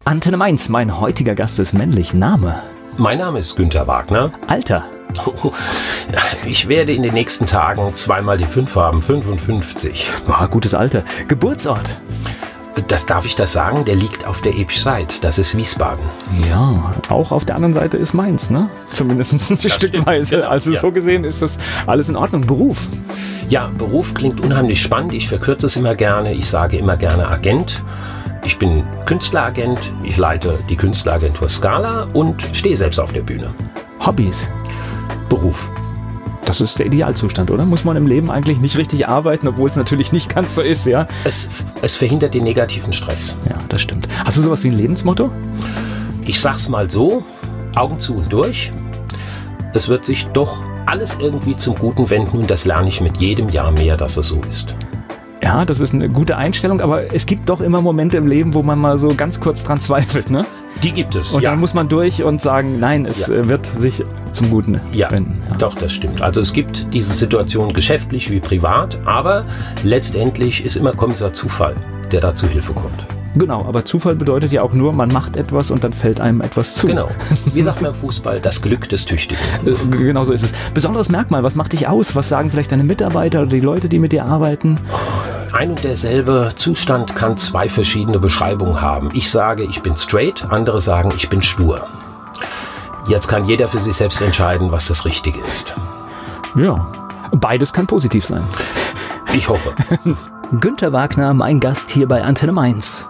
Antenne Mainz, mein heutiger Gast ist männlich. Name? Mein Name ist Günther Wagner. Alter? Ich werde in den nächsten Tagen zweimal die 5 haben, 55. Gutes Alter. Geburtsort? Darf ich das sagen? Der liegt auf der Ebschseid. Das ist Wiesbaden. Ja, auch auf der anderen Seite ist Mainz, ne? Zumindest ein Stückweise. Genau. Also so gesehen ist das alles in Ordnung. Beruf? Ja, Beruf klingt unheimlich spannend. Ich verkürze es immer gerne. Ich sage immer gerne Agent. Ich bin Künstleragent. Ich leite die Künstleragentur Scala und stehe selbst auf der Bühne. Hobbys? Beruf. Das ist der Idealzustand, oder? Muss man im Leben eigentlich nicht richtig arbeiten, obwohl es natürlich nicht ganz so ist, ja? Es verhindert den negativen Stress. Ja, das stimmt. Hast du sowas wie ein Lebensmotto? Ich sag's mal so, Augen zu und durch. Es wird sich doch alles irgendwie zum Guten wenden und das lerne ich mit jedem Jahr mehr, dass es so ist. Ja, das ist eine gute Einstellung, aber es gibt doch immer Momente im Leben, wo man mal so ganz kurz dran zweifelt, ne? Die gibt es, und dann muss man durch und sagen, nein, es wird sich zum Guten wenden. Ja, doch, das stimmt. Also es gibt diese Situation geschäftlich wie privat, aber letztendlich ist immer Kommissar Zufall, der da zu Hilfe kommt. Genau, aber Zufall bedeutet ja auch nur, man macht etwas und dann fällt einem etwas zu. Genau. Wie sagt man im Fußball, das Glück des Tüchtigen. Genau so ist es. Besonderes Merkmal, was macht dich aus? Was sagen vielleicht deine Mitarbeiter oder die Leute, die mit dir arbeiten? Ein und derselbe Zustand kann 2 verschiedene Beschreibungen haben. Ich sage, ich bin straight, andere sagen, ich bin stur. Jetzt kann jeder für sich selbst entscheiden, was das Richtige ist. Ja, beides kann positiv sein. Ich hoffe. Günther Wagner, mein Gast hier bei Antenne Mainz.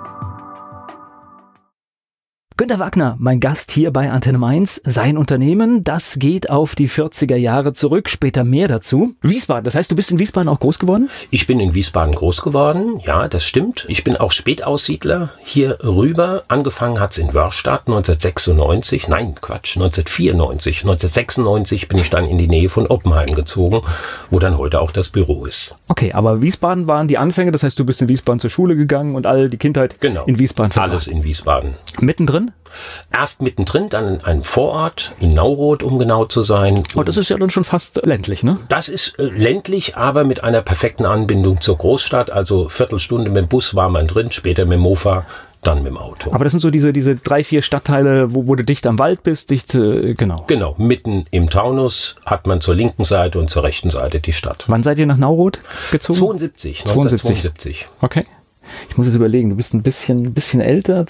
Günther Wagner, mein Gast hier bei Antenne Mainz. Sein Unternehmen, das geht auf die 40er Jahre zurück, später mehr dazu. Wiesbaden, das heißt, du bist in Wiesbaden auch groß geworden? Ich bin in Wiesbaden groß geworden, ja, das stimmt. Ich bin auch Spätaussiedler hier rüber. Angefangen hat's in Wörrstadt 1996, 1994. 1996 bin ich dann in die Nähe von Oppenheim gezogen, wo dann heute auch das Büro ist. Okay, aber Wiesbaden waren die Anfänge, das heißt, du bist in Wiesbaden zur Schule gegangen und all die Kindheit in Wiesbaden verbracht. Alles in Wiesbaden. Mittendrin? Erst mittendrin, dann in einem Vorort, in Nauroth, um genau zu sein. Oh, das ist ja dann schon fast ländlich, ne? Das ist ländlich, aber mit einer perfekten Anbindung zur Großstadt. Also Viertelstunde mit dem Bus war man drin, später mit dem Mofa, dann mit dem Auto. Aber das sind so diese 3, 4 Stadtteile, wo du dicht am Wald bist, genau. Genau, mitten im Taunus hat man zur linken Seite und zur rechten Seite die Stadt. Wann seid ihr nach Nauroth gezogen? 1972. Okay. Ich muss jetzt überlegen, du bist ein bisschen älter,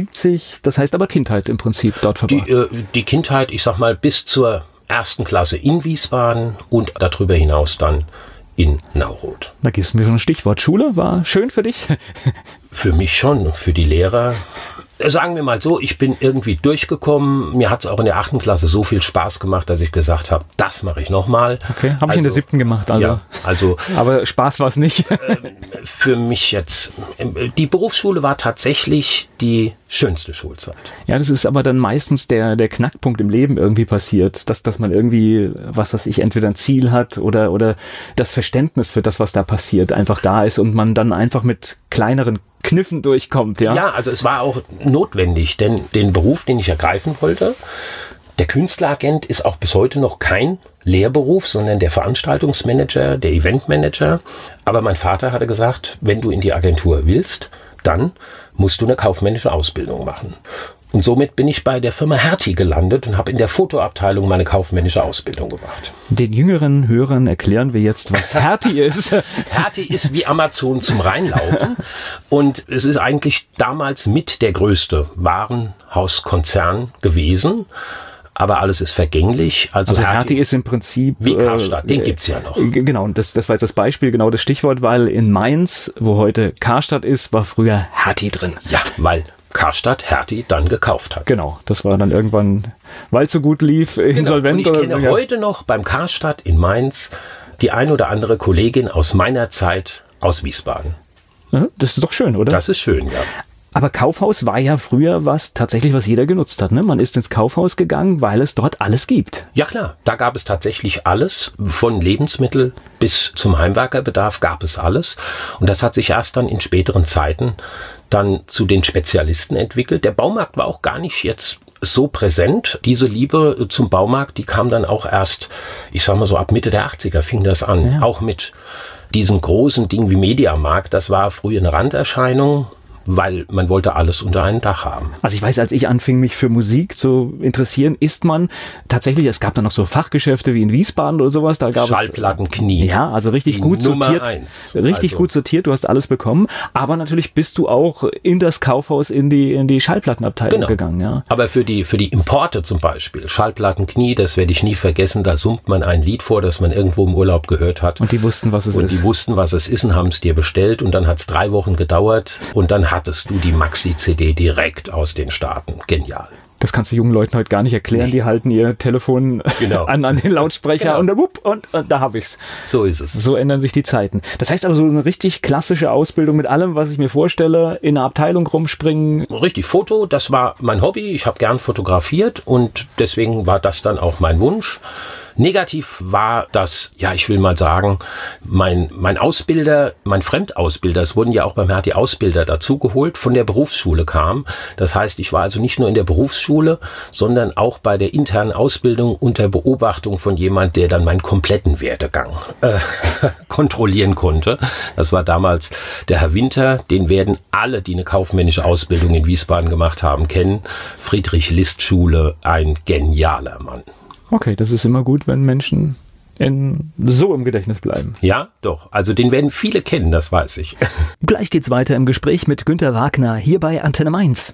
72, das heißt aber Kindheit im Prinzip dort verbracht. Die Kindheit, ich sag mal, bis zur 1. Klasse in Wiesbaden und darüber hinaus dann in Nauroth. Da gibst du mir schon ein Stichwort. Schule war schön für dich? Für mich schon, für die Lehrer. Sagen wir mal so, ich bin irgendwie durchgekommen. Mir hat es auch in der 8. Klasse so viel Spaß gemacht, dass ich gesagt habe, das mache ich nochmal. Okay, habe ich in der 7. gemacht. Also. Ja, also. Aber Spaß war es nicht. Für mich jetzt, die Berufsschule war tatsächlich die schönste Schulzeit. Ja, das ist aber dann meistens der Knackpunkt im Leben irgendwie passiert, dass man irgendwie, was weiß ich, entweder ein Ziel hat oder das Verständnis für das, was da passiert, einfach da ist und man dann einfach mit kleineren Kniffen durchkommt, ja? Ja, also es war auch notwendig, denn den Beruf, den ich ergreifen wollte, der Künstleragent ist auch bis heute noch kein Lehrberuf, sondern der Veranstaltungsmanager, der Eventmanager. Aber mein Vater hatte gesagt, wenn du in die Agentur willst, dann musst du eine kaufmännische Ausbildung machen. Und somit bin ich bei der Firma Hertie gelandet und habe in der Fotoabteilung meine kaufmännische Ausbildung gemacht. Den jüngeren Hörern erklären wir jetzt, was Hertie ist. Hertie ist wie Amazon zum Reinlaufen und es ist eigentlich damals mit der größte Warenhauskonzern gewesen. Aber alles ist vergänglich. Also Hertie ist im Prinzip wie Karstadt, den gibt's ja noch. Genau, und das war jetzt das Beispiel, genau das Stichwort, weil in Mainz, wo heute Karstadt ist, war früher Hertie drin. Ja, weil Karstadt Hertie dann gekauft hat. Genau, das war dann irgendwann, weil es so gut lief, insolvent. Und ich kenne heute noch beim Karstadt in Mainz die ein oder andere Kollegin aus meiner Zeit aus Wiesbaden. Das ist doch schön, oder? Das ist schön, ja. Aber Kaufhaus war ja früher was jeder genutzt hat, ne? Man ist ins Kaufhaus gegangen, weil es dort alles gibt. Ja klar, da gab es tatsächlich alles. Von Lebensmittel bis zum Heimwerkerbedarf gab es alles. Und das hat sich erst dann in späteren Zeiten dann zu den Spezialisten entwickelt. Der Baumarkt war auch gar nicht jetzt so präsent. Diese Liebe zum Baumarkt, die kam dann auch erst, ich sag mal so ab Mitte der 80er fing das an. Ja. Auch mit diesen großen Dingen wie Mediamarkt, das war früher eine Randerscheinung. weil man wollte alles unter einem Dach haben. Also ich weiß, als ich anfing, mich für Musik zu interessieren, ist man tatsächlich, es gab dann noch so Fachgeschäfte wie in Wiesbaden oder sowas, da gab es Schallplattenknie. Ja, also richtig gut sortiert. Richtig gut sortiert, du hast alles bekommen, aber natürlich bist du auch in das Kaufhaus in die Schallplattenabteilung gegangen, ja. Aber für die Importe zum Beispiel, Schallplattenknie, das werde ich nie vergessen, da summt man ein Lied vor, das man irgendwo im Urlaub gehört hat. Und die wussten, was es ist. Und die wussten, was es ist und haben es dir bestellt und dann hat es 3 Wochen gedauert und dann hattest du die Maxi-CD direkt aus den Staaten. Genial. Das kannst du jungen Leuten heute gar nicht erklären. Nee. Die halten ihr Telefon an den Lautsprecher und da habe ich's. So ist es. So ändern sich die Zeiten. Das heißt aber so eine richtig klassische Ausbildung mit allem, was ich mir vorstelle, in einer Abteilung rumspringen. Richtig, Foto, das war mein Hobby. Ich habe gern fotografiert und deswegen war das dann auch mein Wunsch. Negativ war das, ja, ich will mal sagen, mein Ausbilder, mein Fremdausbilder, es wurden ja auch beim Hertie Ausbilder dazugeholt, von der Berufsschule kam. Das heißt, ich war also nicht nur in der Berufsschule, sondern auch bei der internen Ausbildung unter Beobachtung von jemand, der dann meinen kompletten Werdegang kontrollieren konnte. Das war damals der Herr Winter, den werden alle, die eine kaufmännische Ausbildung in Wiesbaden gemacht haben, kennen. Friedrich-List-Schule, ein genialer Mann. Okay, das ist immer gut, wenn Menschen so im Gedächtnis bleiben. Ja, doch. Also den werden viele kennen, das weiß ich. Gleich geht's weiter im Gespräch mit Günter Wagner hier bei Antenne Mainz.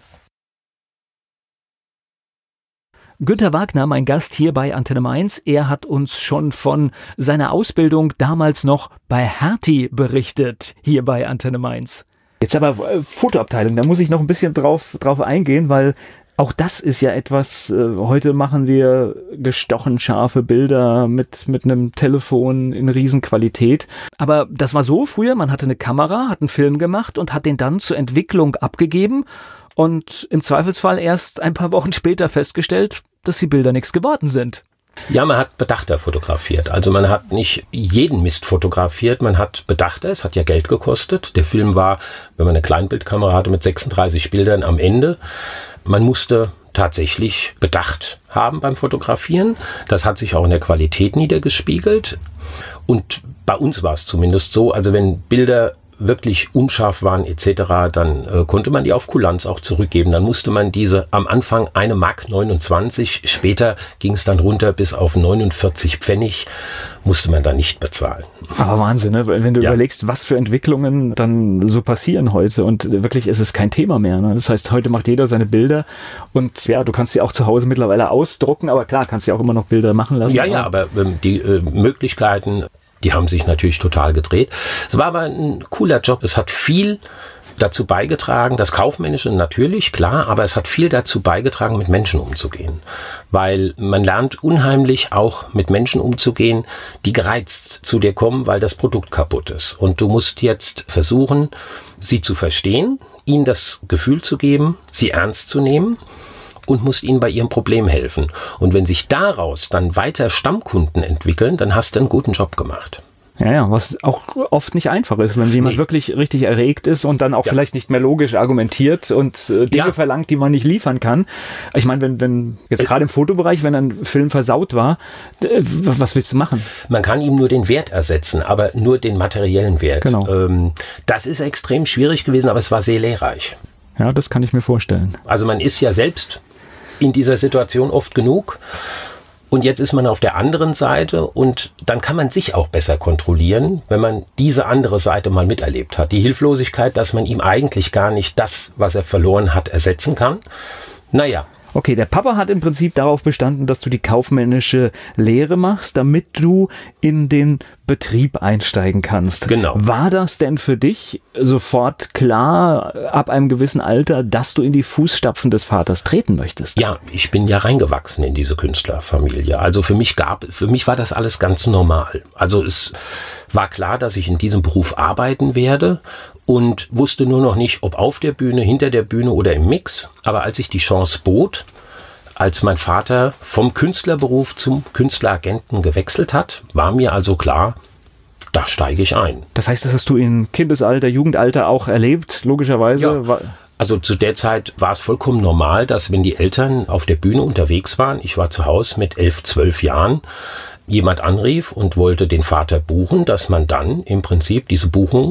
Günter Wagner, mein Gast hier bei Antenne Mainz, er hat uns schon von seiner Ausbildung damals noch bei Hertie berichtet, hier bei Antenne Mainz. Jetzt aber Fotoabteilung, da muss ich noch ein bisschen drauf eingehen, weil auch das ist ja etwas, heute machen wir gestochen scharfe Bilder mit einem Telefon in Riesenqualität. Aber das war so früher, man hatte eine Kamera, hat einen Film gemacht und hat den dann zur Entwicklung abgegeben und im Zweifelsfall erst ein paar Wochen später festgestellt, dass die Bilder nichts geworden sind. Ja, man hat bedachter fotografiert. Also man hat nicht jeden Mist fotografiert, man hat bedachter, es hat ja Geld gekostet. Der Film war, wenn man eine Kleinbildkamera hatte, mit 36 Bildern am Ende. Man musste tatsächlich Bedacht haben beim Fotografieren. Das hat sich auch in der Qualität niedergespiegelt. Und bei uns war es zumindest so, also wenn Bilder wirklich unscharf waren etc., dann konnte man die auf Kulanz auch zurückgeben. Dann musste man diese am Anfang 1,29 Mark, später ging es dann runter bis auf 49 Pfennig, musste man dann nicht bezahlen. Aber Wahnsinn, ne? Wenn du überlegst, was für Entwicklungen dann so passieren heute und wirklich ist es kein Thema mehr. Ne? Das heißt, heute macht jeder seine Bilder und ja, du kannst sie auch zu Hause mittlerweile ausdrucken, aber klar, kannst du auch immer noch Bilder machen lassen. Ja, aber die Möglichkeiten, die haben sich natürlich total gedreht. Es war aber ein cooler Job. Es hat viel dazu beigetragen, das Kaufmännische natürlich, klar, aber es hat viel dazu beigetragen, mit Menschen umzugehen. Weil man lernt unheimlich auch mit Menschen umzugehen, die gereizt zu dir kommen, weil das Produkt kaputt ist. Und du musst jetzt versuchen, sie zu verstehen, ihnen das Gefühl zu geben, sie ernst zu nehmen und musst ihnen bei ihrem Problem helfen. Und wenn sich daraus dann weiter Stammkunden entwickeln, dann hast du einen guten Job gemacht. Ja, was auch oft nicht einfach ist, wenn jemand wirklich richtig erregt ist und dann auch vielleicht nicht mehr logisch argumentiert und Dinge verlangt, die man nicht liefern kann. Ich meine, wenn jetzt gerade im Fotobereich, wenn ein Film versaut war, was willst du machen? Man kann ihm nur den Wert ersetzen, aber nur den materiellen Wert. Genau. Das ist extrem schwierig gewesen, aber es war sehr lehrreich. Ja, das kann ich mir vorstellen. Also man ist ja selbst in dieser Situation oft genug. Und jetzt ist man auf der anderen Seite und dann kann man sich auch besser kontrollieren, wenn man diese andere Seite mal miterlebt hat. Die Hilflosigkeit, dass man ihm eigentlich gar nicht das, was er verloren hat, ersetzen kann. Naja. Okay, der Papa hat im Prinzip darauf bestanden, dass du die kaufmännische Lehre machst, damit du in den Betrieb einsteigen kannst. Genau. War das denn für dich sofort klar, ab einem gewissen Alter, dass du in die Fußstapfen des Vaters treten möchtest? Ja, ich bin ja reingewachsen in diese Künstlerfamilie. Also für mich war das alles ganz normal. Also es war klar, dass ich in diesem Beruf arbeiten werde und wusste nur noch nicht, ob auf der Bühne, hinter der Bühne oder im Mix. Aber als sich die Chance bot, als mein Vater vom Künstlerberuf zum Künstleragenten gewechselt hat, war mir also klar, da steige ich ein. Das heißt, das hast du in Kindesalter, Jugendalter auch erlebt, logischerweise? Ja. Also zu der Zeit war es vollkommen normal, dass wenn die Eltern auf der Bühne unterwegs waren, ich war zu Hause mit 11, 12 Jahren, jemand anrief und wollte den Vater buchen, dass man dann im Prinzip diese Buchung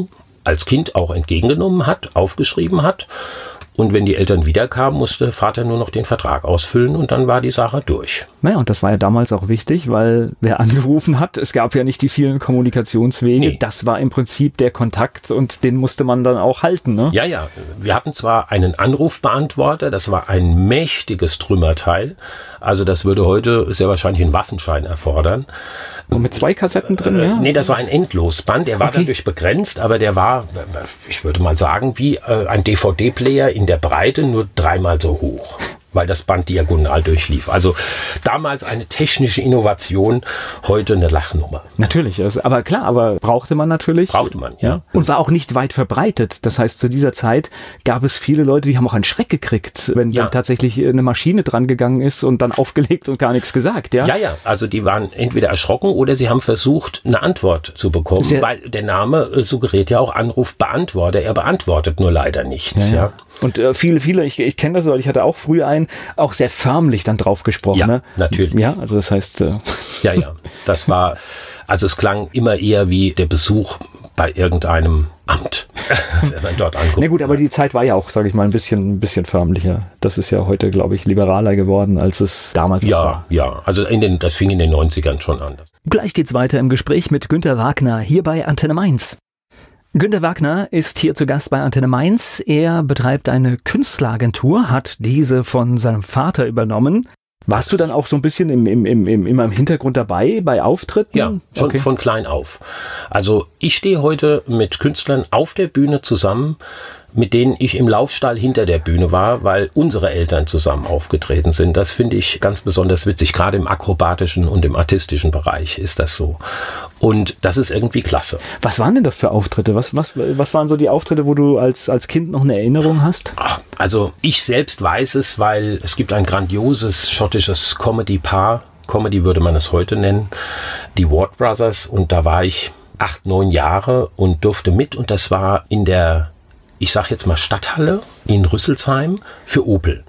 als Kind auch entgegengenommen hat, aufgeschrieben hat. Und wenn die Eltern wiederkamen, musste Vater nur noch den Vertrag ausfüllen und dann war die Sache durch. Naja, und das war ja damals auch wichtig, weil wer angerufen hat, es gab ja nicht die vielen Kommunikationswege. Nee. Das war im Prinzip der Kontakt und den musste man dann auch halten, ne? Ja, ja. Wir hatten zwar einen Anrufbeantworter, das war ein mächtiges Trümmerteil. Also das würde heute sehr wahrscheinlich einen Waffenschein erfordern. Und mit 2 Kassetten drin, ja? Nee, das war ein Endlosband. Der war dadurch begrenzt, aber der war, ich würde mal sagen, wie ein DVD-Player in der Breite, nur 3-mal so hoch, weil das Band diagonal durchlief. Also damals eine technische Innovation, heute eine Lachnummer. Natürlich, aber klar, aber brauchte man natürlich. Brauchte man, ja. Und war auch nicht weit verbreitet. Das heißt, zu dieser Zeit gab es viele Leute, die haben auch einen Schreck gekriegt, wenn dann tatsächlich eine Maschine dran gegangen ist und dann aufgelegt und gar nichts gesagt, ja? Ja, ja, also die waren entweder erschrocken oder sie haben versucht, eine Antwort zu bekommen, weil der Name suggeriert ja auch Anrufbeantworter. Er beantwortet nur leider nichts, ja. Und viele, ich kenne das, weil ich hatte auch früher einen, auch sehr förmlich dann drauf gesprochen. Ja, ne? natürlich. Ja, also das heißt... Ja, das war, also es klang immer eher wie der Besuch bei irgendeinem Amt, wenn man dort anguckt. Na gut, aber die Zeit war ja auch, sage ich mal, ein bisschen förmlicher. Das ist ja heute, glaube ich, liberaler geworden, als es damals war. Ja, also das fing in den 90ern schon an. Gleich geht's weiter im Gespräch mit Günter Wagner, hier bei Antenne Mainz. Günter Wagner ist hier zu Gast bei Antenne Mainz. Er betreibt eine Künstleragentur, hat diese von seinem Vater übernommen. Warst du dann auch so ein bisschen immer im Hintergrund dabei, bei Auftritten? Ja, von klein auf. Also ich stehe heute mit Künstlern auf der Bühne zusammen, mit denen ich im Laufstall hinter der Bühne war, weil unsere Eltern zusammen aufgetreten sind. Das finde ich ganz besonders witzig. Gerade im akrobatischen und im artistischen Bereich ist das so. Und das ist irgendwie klasse. Was waren denn das für Auftritte? Was waren so die Auftritte, wo du als Kind noch eine Erinnerung hast? Ach, also ich selbst weiß es, weil es gibt ein grandioses schottisches Comedy-Paar. Comedy würde man es heute nennen. Die Ward Brothers. Und da war ich 8, 9 Jahre und durfte mit. Und das war in der, ich sag jetzt mal, Stadthalle in Rüsselsheim für Opel.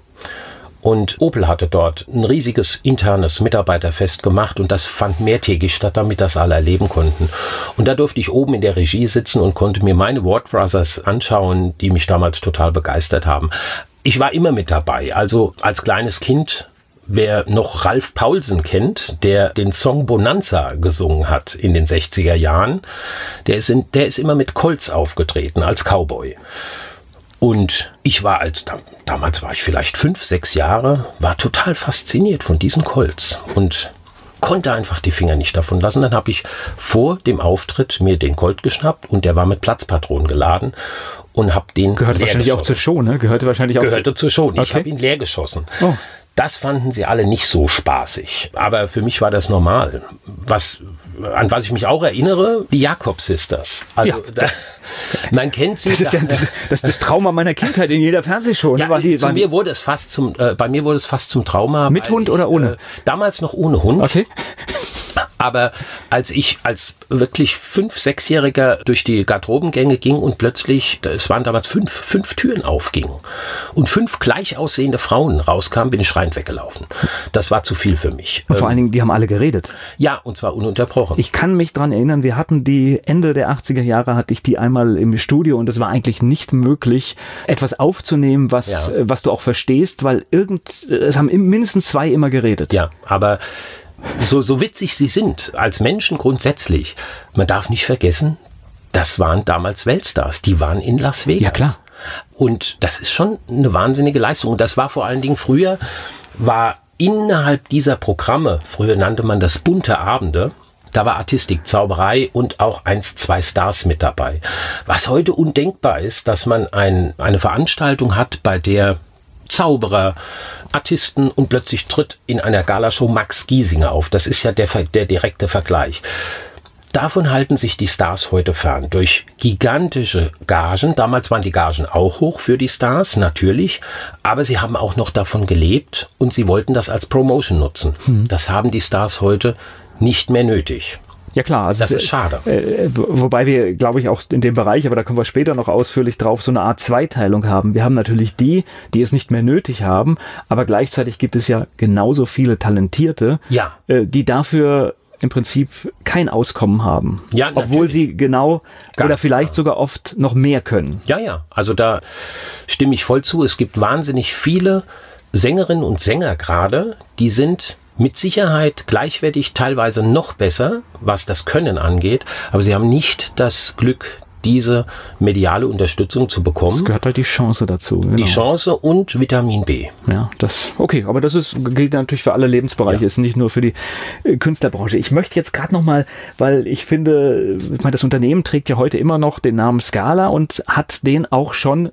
Und Opel hatte dort ein riesiges internes Mitarbeiterfest gemacht und das fand mehrtägig statt, damit das alle erleben konnten. Und da durfte ich oben in der Regie sitzen und konnte mir meine Ward Brothers anschauen, die mich damals total begeistert haben. Ich war immer mit dabei, also als kleines Kind. Wer noch Ralf Paulsen kennt, der den Song Bonanza gesungen hat in den 60er Jahren, der ist immer mit Colts aufgetreten als Cowboy. Und ich war damals war ich vielleicht 5, 6 Jahre, war total fasziniert von diesen Colts und konnte einfach die Finger nicht davon lassen. Dann habe ich vor dem Auftritt mir den Colt geschnappt und der war mit Platzpatronen geladen und habe den Gehörte wahrscheinlich auch zur Show, ne? Gehörte zur Show. Okay. Ich habe ihn leer geschossen. Oh. Das fanden sie alle nicht so spaßig. Aber für mich war das normal. An was ich mich auch erinnere, die Jakob Sisters. Also man kennt sie. Das ist das Trauma meiner Kindheit in jeder Fernsehshow. Ja, bei mir wurde es fast zum Trauma. Mit Hund oder ohne? Damals noch ohne Hund. Okay. Aber als ich als wirklich 5-, 6-Jähriger durch die Garderobengänge ging und plötzlich, es waren damals 5 Türen aufgingen und 5 gleich aussehende Frauen rauskamen, bin ich schreiend weggelaufen. Das war zu viel für mich. Und vor allen Dingen, die haben alle geredet. Ja, und zwar ununterbrochen. Ich kann mich dran erinnern, wir hatten die Ende der 80er Jahre, hatte ich die einmal im Studio und es war eigentlich nicht möglich, etwas aufzunehmen, was du auch verstehst, weil es haben mindestens 2 immer geredet. Ja, aber so witzig sie sind, als Menschen grundsätzlich, man darf nicht vergessen, das waren damals Weltstars, die waren in Las Vegas. Ja, klar. Und das ist schon eine wahnsinnige Leistung. Und das war vor allen Dingen war innerhalb dieser Programme, früher nannte man das bunte Abende, da war Artistik, Zauberei und auch 1, 2 Stars mit dabei. Was heute undenkbar ist, dass man eine Veranstaltung hat, bei der Zauberer, Artisten und plötzlich tritt in einer Galashow Max Giesinger auf. Das ist ja der direkte Vergleich. Davon halten sich die Stars heute fern. Durch gigantische Gagen. Damals waren die Gagen auch hoch für die Stars, natürlich. Aber sie haben auch noch davon gelebt und sie wollten das als Promotion nutzen. Das haben die Stars heute nicht mehr nötig. Ja klar, also das ist schade. Wobei wir, glaube ich, auch in dem Bereich, aber da kommen wir später noch ausführlich drauf, so eine Art Zweiteilung haben. Wir haben natürlich die es nicht mehr nötig haben, aber gleichzeitig gibt es ja genauso viele Talentierte, die dafür im Prinzip kein Auskommen haben. Ja, obwohl sie genau Ganz oder vielleicht sogar oft noch mehr können. Ja, also da stimme ich voll zu. Es gibt wahnsinnig viele Sängerinnen und Sänger gerade, die sind mit Sicherheit gleichwertig, teilweise noch besser, was das Können angeht, aber sie haben nicht das Glück, diese mediale Unterstützung zu bekommen. Es gehört halt die Chance dazu. Genau. Die Chance und Vitamin B. Ja, aber das gilt natürlich für alle Lebensbereiche, ist nicht nur für die Künstlerbranche. Ich möchte jetzt gerade nochmal, weil ich finde, das Unternehmen trägt ja heute immer noch den Namen Scala und hat den auch schon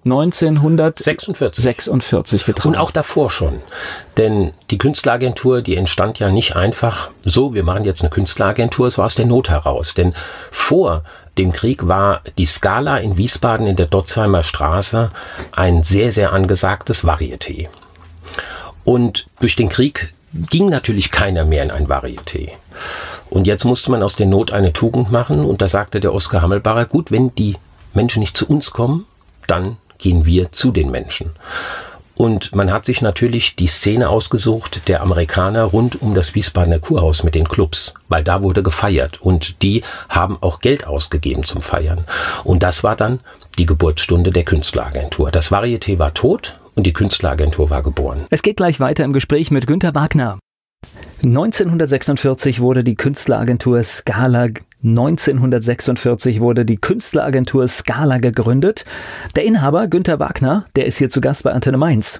1946 getragen. Und auch davor schon. Denn die Künstleragentur, die entstand ja nicht einfach so, wir machen jetzt eine Künstleragentur, es war aus der Not heraus. Denn vor dem Krieg war die Scala in Wiesbaden in der Dotzheimer Straße ein sehr, sehr angesagtes Varieté. Und durch den Krieg ging natürlich keiner mehr in ein Varieté. Und jetzt musste man aus der Not eine Tugend machen. Und da sagte der Oskar Hammelbacher, gut, wenn die Menschen nicht zu uns kommen, dann gehen wir zu den Menschen. Und man hat sich natürlich die Szene ausgesucht der Amerikaner rund um das Wiesbadener Kurhaus mit den Clubs, weil da wurde gefeiert und die haben auch Geld ausgegeben zum Feiern. Und das war dann die Geburtsstunde der Künstleragentur. Das Varieté war tot und die Künstleragentur war geboren. Es geht gleich weiter im Gespräch mit Günter Wagner. 1946 wurde die Künstleragentur Scala gegründet. Der Inhaber Günter Wagner, der ist hier zu Gast bei Antenne Mainz.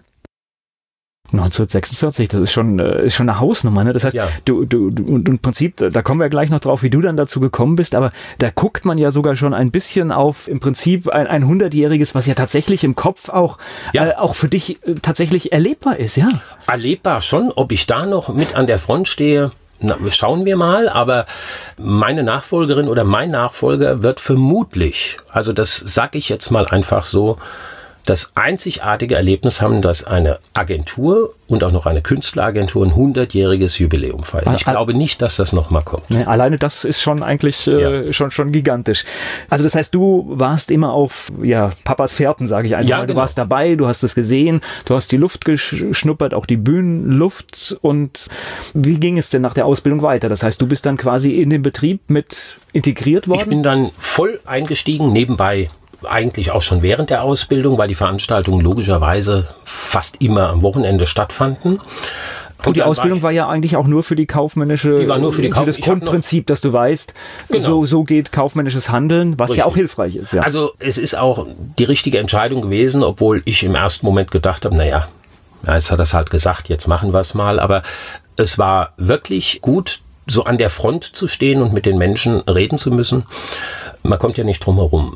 1946, das ist schon eine Hausnummer, ne? Das heißt, du im Prinzip, da kommen wir gleich noch drauf, wie du dann dazu gekommen bist, aber da guckt man ja sogar schon ein bisschen auf im Prinzip ein 100-jähriges, was ja tatsächlich im Kopf auch für dich tatsächlich erlebbar ist, ja? Erlebbar schon, ob ich da noch mit an der Front stehe, schauen wir mal, aber meine Nachfolgerin oder mein Nachfolger wird vermutlich, also das sage ich jetzt mal einfach so, das einzigartige Erlebnis haben, dass eine Agentur und auch noch eine Künstleragentur ein 100-jähriges Jubiläum feiern. Ich glaube nicht, dass das nochmal kommt. Ne, alleine das ist schon eigentlich schon gigantisch. Also das heißt, du warst immer auf Papas Fährten, sage ich einfach. Ja, genau. Du warst dabei, du hast es gesehen, du hast die Luft geschnuppert, auch die Bühnenluft. Und wie ging es denn nach der Ausbildung weiter? Das heißt, du bist dann quasi in den Betrieb mit integriert worden? Ich bin dann voll eingestiegen, nebenbei eigentlich auch schon während der Ausbildung, weil die Veranstaltungen logischerweise fast immer am Wochenende stattfanden. Und die Ausbildung war ja eigentlich auch nur für die kaufmännische, die war nur für das Grundprinzip, dass du weißt, genau. so geht kaufmännisches Handeln, was Richtig. Ja auch hilfreich ist. Ja. Also es ist auch die richtige Entscheidung gewesen, obwohl ich im ersten Moment gedacht habe, jetzt hat er es halt gesagt, jetzt machen wir es mal. Aber es war wirklich gut, so an der Front zu stehen und mit den Menschen reden zu müssen. Man kommt ja nicht drum herum.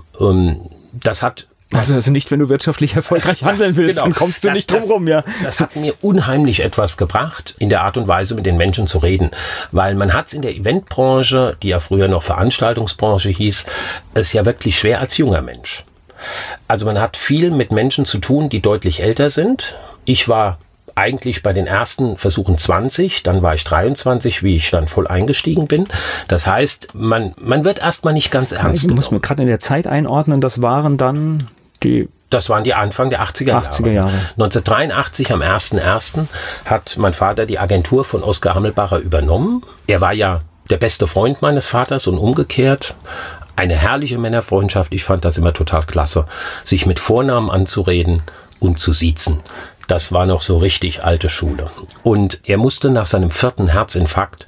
Das hat... Also nicht, wenn du wirtschaftlich erfolgreich handeln willst, dann kommst du nicht drum rum, ja. Das hat mir unheimlich etwas gebracht, in der Art und Weise mit den Menschen zu reden. Weil man hat es in der Eventbranche, die ja früher noch Veranstaltungsbranche hieß, es ja wirklich schwer als junger Mensch. Also man hat viel mit Menschen zu tun, die deutlich älter sind. Ich war eigentlich bei den ersten Versuchen 20, dann war ich 23, wie ich dann voll eingestiegen bin. Das heißt, man wird erstmal nicht ganz ernst genommen. Du musst mir gerade in der Zeit einordnen, das waren dann die... Das waren die Anfang der 80er Jahre. 1983, am 1.1. hat mein Vater die Agentur von Oskar Hammelbacher übernommen. Er war ja der beste Freund meines Vaters und umgekehrt. Eine herrliche Männerfreundschaft. Ich fand das immer total klasse, sich mit Vornamen anzureden und zu siezen. Das war noch so richtig alte Schule. Und er musste nach seinem 4. Herzinfarkt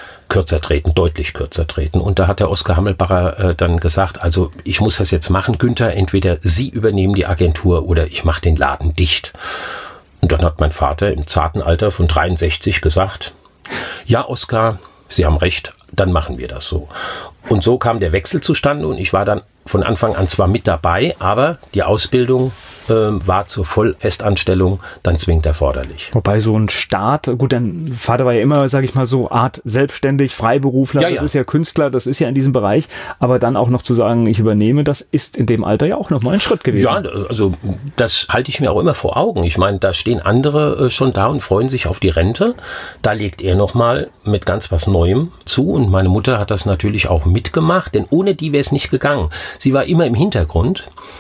deutlich kürzer treten. Und da hat der Oskar Hammelbacher dann gesagt, also ich muss das jetzt machen, Günther, entweder Sie übernehmen die Agentur oder ich mache den Laden dicht. Und dann hat mein Vater im zarten Alter von 63 gesagt, ja Oskar, Sie haben recht, dann machen wir das so. Und so kam der Wechsel zustande und ich war dann von Anfang an zwar mit dabei, aber die Ausbildung war zur Vollfestanstellung dann zwingend erforderlich. Wobei so ein Start, gut, dein Vater war ja immer, sage ich mal so, Art selbstständig, Freiberufler, das ist ja Künstler, das ist ja in diesem Bereich, aber dann auch noch zu sagen, ich übernehme, das ist in dem Alter ja auch nochmal ein Schritt gewesen. Ja, also das halte ich mir auch immer vor Augen. Ich meine, da stehen andere schon da und freuen sich auf die Rente. Da legt er nochmal mit ganz was Neuem zu und meine Mutter hat das natürlich auch mitgemacht, denn ohne die wäre es nicht gegangen. Sie war immer im Hintergrund.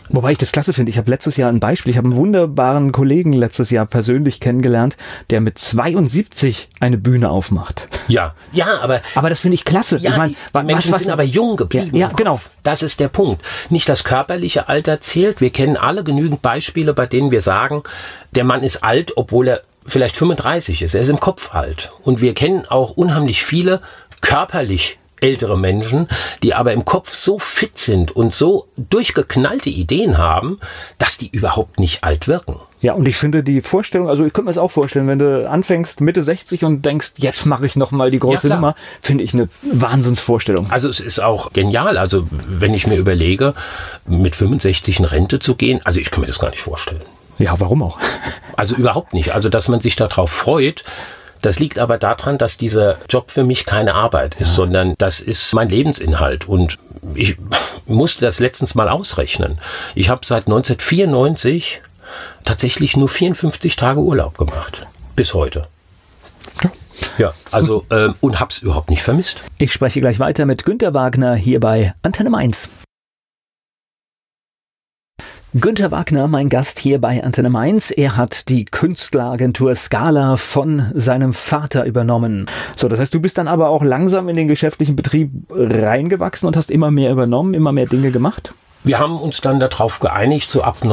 Wobei ich das klasse finde. Ich habe letztes Jahr ein Beispiel. Ich habe einen wunderbaren Kollegen letztes Jahr persönlich kennengelernt, der mit 72 eine Bühne aufmacht. Ja, aber das finde ich klasse. Ja, ich mein, die Menschen sind aber jung geblieben. Ja, genau. Das ist der Punkt. Nicht das körperliche Alter zählt. Wir kennen alle genügend Beispiele, bei denen wir sagen, der Mann ist alt, obwohl er vielleicht 35 ist. Er ist im Kopf alt. Und wir kennen auch unheimlich viele körperlich ältere Menschen, die aber im Kopf so fit sind und so durchgeknallte Ideen haben, dass die überhaupt nicht alt wirken. Ja, und ich finde die Vorstellung, also ich könnte mir das auch vorstellen, wenn du anfängst Mitte 60 und denkst, jetzt mache ich nochmal die große Nummer, finde ich eine Wahnsinnsvorstellung. Also es ist auch genial, also wenn ich mir überlege, mit 65 in Rente zu gehen, also ich kann mir das gar nicht vorstellen. Ja, warum auch? Also überhaupt nicht, also dass man sich darauf freut. Das liegt aber daran, dass dieser Job für mich keine Arbeit ist, sondern das ist mein Lebensinhalt. Und ich musste das letztens mal ausrechnen. Ich habe seit 1994 tatsächlich nur 54 Tage Urlaub gemacht. Bis heute. Ja, also und hab's überhaupt nicht vermisst. Ich spreche gleich weiter mit Günter Wagner hier bei Antenne Mainz. Günter Wagner, mein Gast hier bei Antenne Mainz. Er hat die Künstleragentur Scala von seinem Vater übernommen. So, das heißt, du bist dann aber auch langsam in den geschäftlichen Betrieb reingewachsen und hast immer mehr übernommen, immer mehr Dinge gemacht? Wir haben uns dann darauf geeinigt, so ab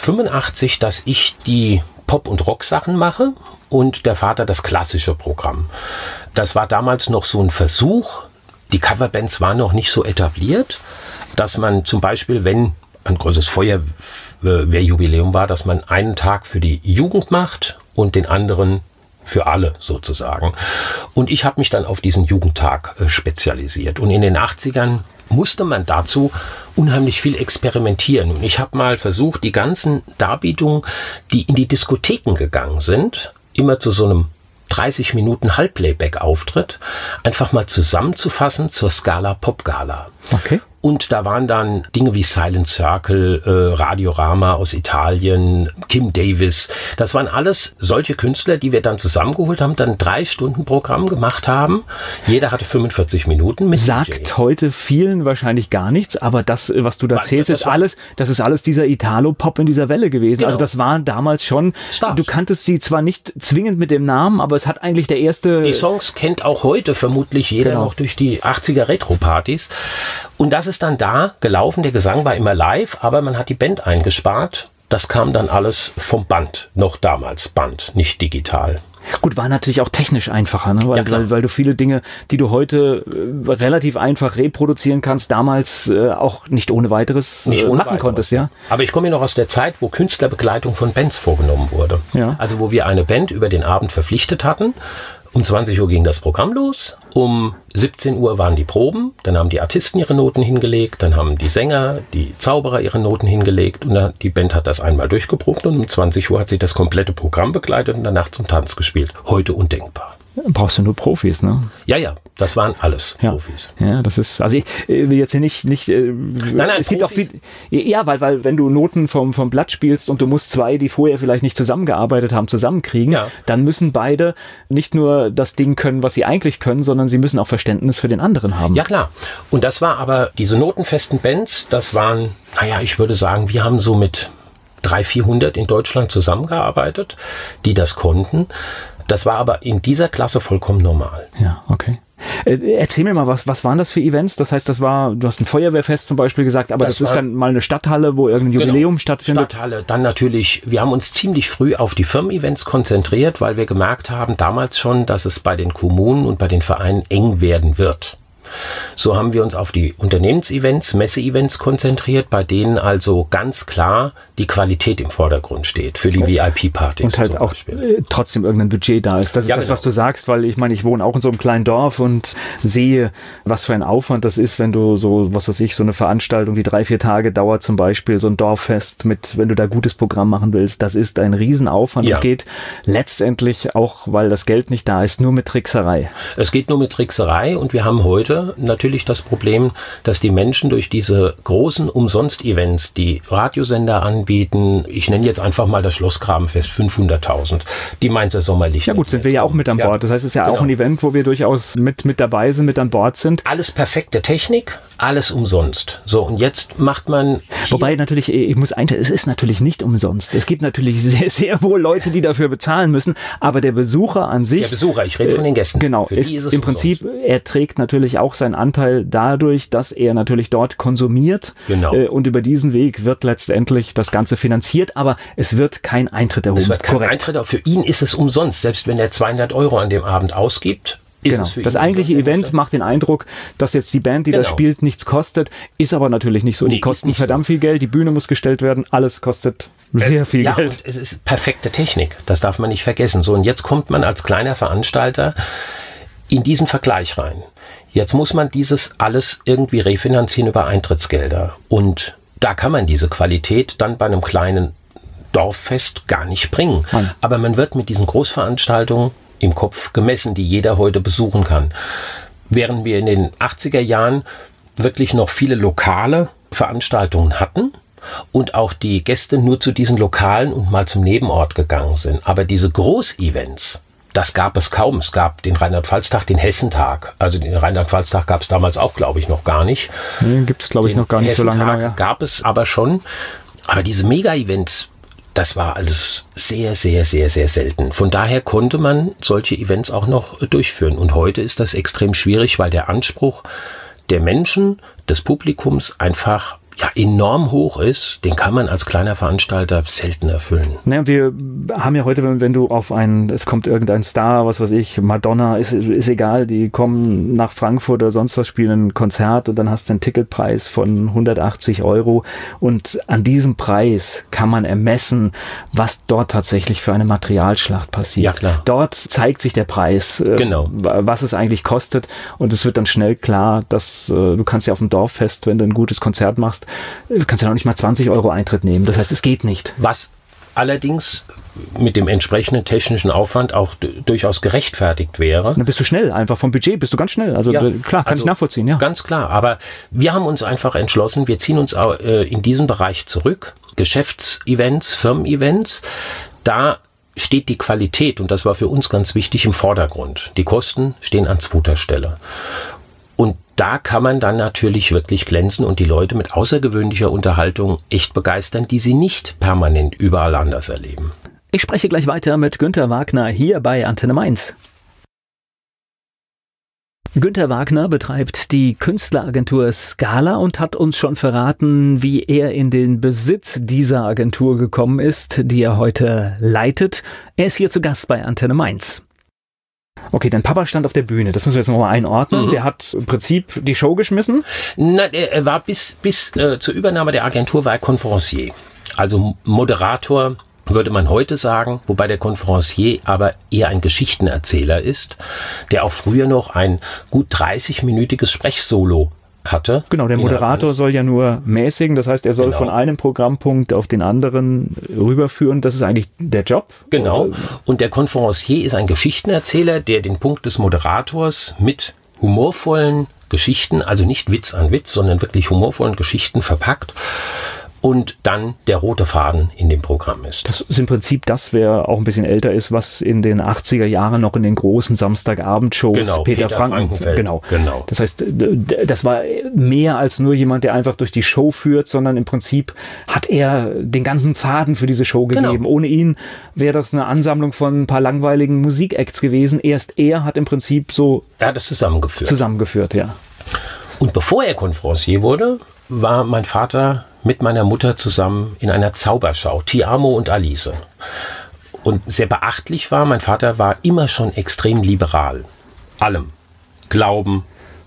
1985, dass ich die Pop- und Rock-Sachen mache und der Vater das klassische Programm. Das war damals noch so ein Versuch. Die Coverbands waren noch nicht so etabliert, dass man zum Beispiel, wenn ein großes Feuerwehrjubiläum war, dass man einen Tag für die Jugend macht und den anderen für alle sozusagen. Und ich habe mich dann auf diesen Jugendtag spezialisiert. Und in den 80ern musste man dazu unheimlich viel experimentieren. Und ich habe mal versucht, die ganzen Darbietungen, die in die Diskotheken gegangen sind, immer zu so einem 30 Minuten Halbplayback-Auftritt, einfach mal zusammenzufassen zur Scala Pop Gala. Okay. Und da waren dann Dinge wie Silent Circle, Radiorama aus Italien, Kim Davis. Das waren alles solche Künstler, die wir dann zusammengeholt haben, dann 3 Stunden Programm gemacht haben. Jeder hatte 45 Minuten mit Sagt DJ. heute vielen wahrscheinlich gar nichts, aber das, was du da erzählst, das ist alles dieser Italo-Pop in dieser Welle gewesen. Genau. Also das waren damals schon, Stars. Du kanntest sie zwar nicht zwingend mit dem Namen, aber es hat eigentlich der erste... Die Songs kennt auch heute vermutlich jeder noch durch die 80er Retro-Partys. Und das ist dann da gelaufen, der Gesang war immer live, aber man hat die Band eingespart. Das kam dann alles vom Band, noch damals Band, nicht digital. Gut, war natürlich auch technisch einfacher, ne? Weil du viele Dinge, die du heute relativ einfach reproduzieren kannst, damals auch nicht ohne weiteres machen konntest. Ja? Aber ich komme ja noch aus der Zeit, wo Künstlerbegleitung von Bands vorgenommen wurde. Ja. Also wo wir eine Band über den Abend verpflichtet hatten. Um 20 Uhr ging das Programm los, um 17 Uhr waren die Proben, dann haben die Artisten ihre Noten hingelegt, dann haben die Sänger, die Zauberer ihre Noten hingelegt und die Band hat das einmal durchgeprobt und um 20 Uhr hat sie das komplette Programm begleitet und danach zum Tanz gespielt. Heute undenkbar. Brauchst du nur Profis, ne? Ja, das waren alles Profis. Ja, das ist, also ich will jetzt hier nicht nein, es gibt auch viel, ja, weil wenn du Noten vom Blatt spielst und du musst 2, die vorher vielleicht nicht zusammengearbeitet haben, zusammenkriegen, dann müssen beide nicht nur das Ding können, was sie eigentlich können, sondern sie müssen auch Verständnis für den anderen haben. Ja, klar. Und das war aber, diese notenfesten Bands, das waren, ich würde sagen, wir haben so mit 300-400 in Deutschland zusammengearbeitet, die das konnten. Das war aber in dieser Klasse vollkommen normal. Ja, okay. Erzähl mir mal, was waren das für Events? Das heißt, du hast ein Feuerwehrfest zum Beispiel gesagt, aber das ist dann mal eine Stadthalle, wo irgendein Jubiläum stattfindet. Stadthalle, dann natürlich, wir haben uns ziemlich früh auf die Firmen-Events konzentriert, weil wir gemerkt haben, damals schon, dass es bei den Kommunen und bei den Vereinen eng werden wird. So haben wir uns auf die Unternehmensevents, Messe-Events konzentriert, bei denen also ganz klar die Qualität im Vordergrund steht für die VIP-Partys. Und halt auch trotzdem irgendein Budget da ist. Das ist das, was du sagst, weil ich meine, ich wohne auch in so einem kleinen Dorf und sehe, was für ein Aufwand das ist, wenn du so, was weiß ich, so eine Veranstaltung, die 3-4 Tage dauert zum Beispiel, so ein Dorffest wenn du da gutes Programm machen willst, das ist ein Riesenaufwand und geht letztendlich auch, weil das Geld nicht da ist, nur mit Trickserei. Es geht nur mit Trickserei und wir haben heute natürlich das Problem, dass die Menschen durch diese großen Umsonst-Events, die Radiosender anbieten, ich nenne jetzt einfach mal das Schlossgrabenfest, 500.000, die Mainzer Sommerlichter. Ja gut, sind wir ja auch mit an Bord. Das heißt, es ist ja auch ein Event, wo wir durchaus mit dabei sind, mit an Bord sind. Alles perfekte Technik, alles umsonst. So, und jetzt macht man... Wobei natürlich, es ist natürlich nicht umsonst. Es gibt natürlich sehr, sehr wohl Leute, die dafür bezahlen müssen, aber der Besucher an sich... Der Besucher, ich rede von den Gästen. Genau, ist im Prinzip, er trägt natürlich auch seinen Anteil dadurch, dass er natürlich dort konsumiert. Genau. Und über diesen Weg wird letztendlich das Ganze finanziert, aber es wird kein Eintritt erhoben. Es wird kein Eintritt, für ihn ist es umsonst, selbst wenn er 200 € an dem Abend ausgibt. Genau. Das eigentliche Event macht den Eindruck, dass jetzt die Band, die da spielt, nichts kostet, ist aber natürlich nicht so. Die kosten verdammt viel Geld, die Bühne muss gestellt werden, alles kostet sehr viel Geld. Und es ist perfekte Technik, das darf man nicht vergessen. So, und jetzt kommt man als kleiner Veranstalter in diesen Vergleich rein. Jetzt muss man dieses alles irgendwie refinanzieren über Eintrittsgelder. Und da kann man diese Qualität dann bei einem kleinen Dorffest gar nicht bringen. Mann. Aber man wird mit diesen Großveranstaltungen im Kopf gemessen, die jeder heute besuchen kann. Während wir in den 80er Jahren wirklich noch viele lokale Veranstaltungen hatten und auch die Gäste nur zu diesen Lokalen und mal zum Nebenort gegangen sind. Aber diese Großevents, das gab es kaum. Es gab den Rheinland-Pfalz-Tag, den Hessentag. Also den Rheinland-Pfalz-Tag gab es damals auch, glaube ich, noch gar nicht. Den gibt es, glaube ich, noch gar nicht so lange. Hessentag gab es aber schon. Aber diese Mega-Events, das war alles sehr, sehr, sehr, sehr selten. Von daher konnte man solche Events auch noch durchführen. Und heute ist das extrem schwierig, weil der Anspruch der Menschen, des Publikums einfach enorm hoch ist, den kann man als kleiner Veranstalter selten erfüllen. Naja, wir haben ja heute, wenn du auf es kommt irgendein Star, was weiß ich, Madonna, ist egal, die kommen nach Frankfurt oder sonst was, spielen ein Konzert und dann hast du einen Ticketpreis von 180 € und an diesem Preis kann man ermessen, was dort tatsächlich für eine Materialschlacht passiert. Ja, klar. Dort zeigt sich der Preis, was es eigentlich kostet und es wird dann schnell klar, dass du kannst ja auf dem Dorffest, wenn du ein gutes Konzert machst, du kannst ja noch nicht mal 20 € Eintritt nehmen. Das heißt, es geht nicht. Was allerdings mit dem entsprechenden technischen Aufwand auch durchaus gerechtfertigt wäre. Dann bist du schnell, einfach vom Budget bist du ganz schnell. Also klar, kann ich nachvollziehen. Ja. Ganz klar, aber wir haben uns einfach entschlossen, wir ziehen uns in diesen Bereich zurück. Geschäftsevents, Firmen-Events, da steht die Qualität, und das war für uns ganz wichtig, im Vordergrund. Die Kosten stehen an zweiter Stelle. Und da kann man dann natürlich wirklich glänzen und die Leute mit außergewöhnlicher Unterhaltung echt begeistern, die sie nicht permanent überall anders erleben. Ich spreche gleich weiter mit Günther Wagner hier bei Antenne Mainz. Günther Wagner betreibt die Künstleragentur Scala und hat uns schon verraten, wie er in den Besitz dieser Agentur gekommen ist, die er heute leitet. Er ist hier zu Gast bei Antenne Mainz. Okay, dein Papa stand auf der Bühne, das müssen wir jetzt nochmal einordnen. Der hat im Prinzip die Show geschmissen? Nein, er war bis zur Übernahme der Agentur war er Conferencier. Also Moderator würde man heute sagen, wobei der Conferencier aber eher ein Geschichtenerzähler ist, der auch früher noch ein gut 30-minütiges Sprechsolo hatte. Genau, der Moderator soll ja nur mäßigen, das heißt, er soll von einem Programmpunkt auf den anderen rüberführen, das ist eigentlich der Job. Genau, und der Conferencier ist ein Geschichtenerzähler, der den Punkt des Moderators mit humorvollen Geschichten, also nicht Witz an Witz, sondern wirklich humorvollen Geschichten verpackt. Und dann der rote Faden in dem Programm ist. Das ist im Prinzip das, wer auch ein bisschen älter ist, was in den 80er Jahren noch in den großen Samstagabendshows Peter Frankenfeld. Genau. Das heißt, das war mehr als nur jemand, der einfach durch die Show führt, sondern im Prinzip hat er den ganzen Faden für diese Show gegeben. Ohne ihn wäre das eine Ansammlung von ein paar langweiligen Musikacts gewesen. Erst er hat im Prinzip Er hat es zusammengeführt. Ja. Und bevor er Conferencier wurde, war mein Vater mit meiner Mutter zusammen in einer Zauberschau, Ti Amo und Alice. Und sehr beachtlich war, mein Vater war immer schon extrem liberal. Allem. Glauben,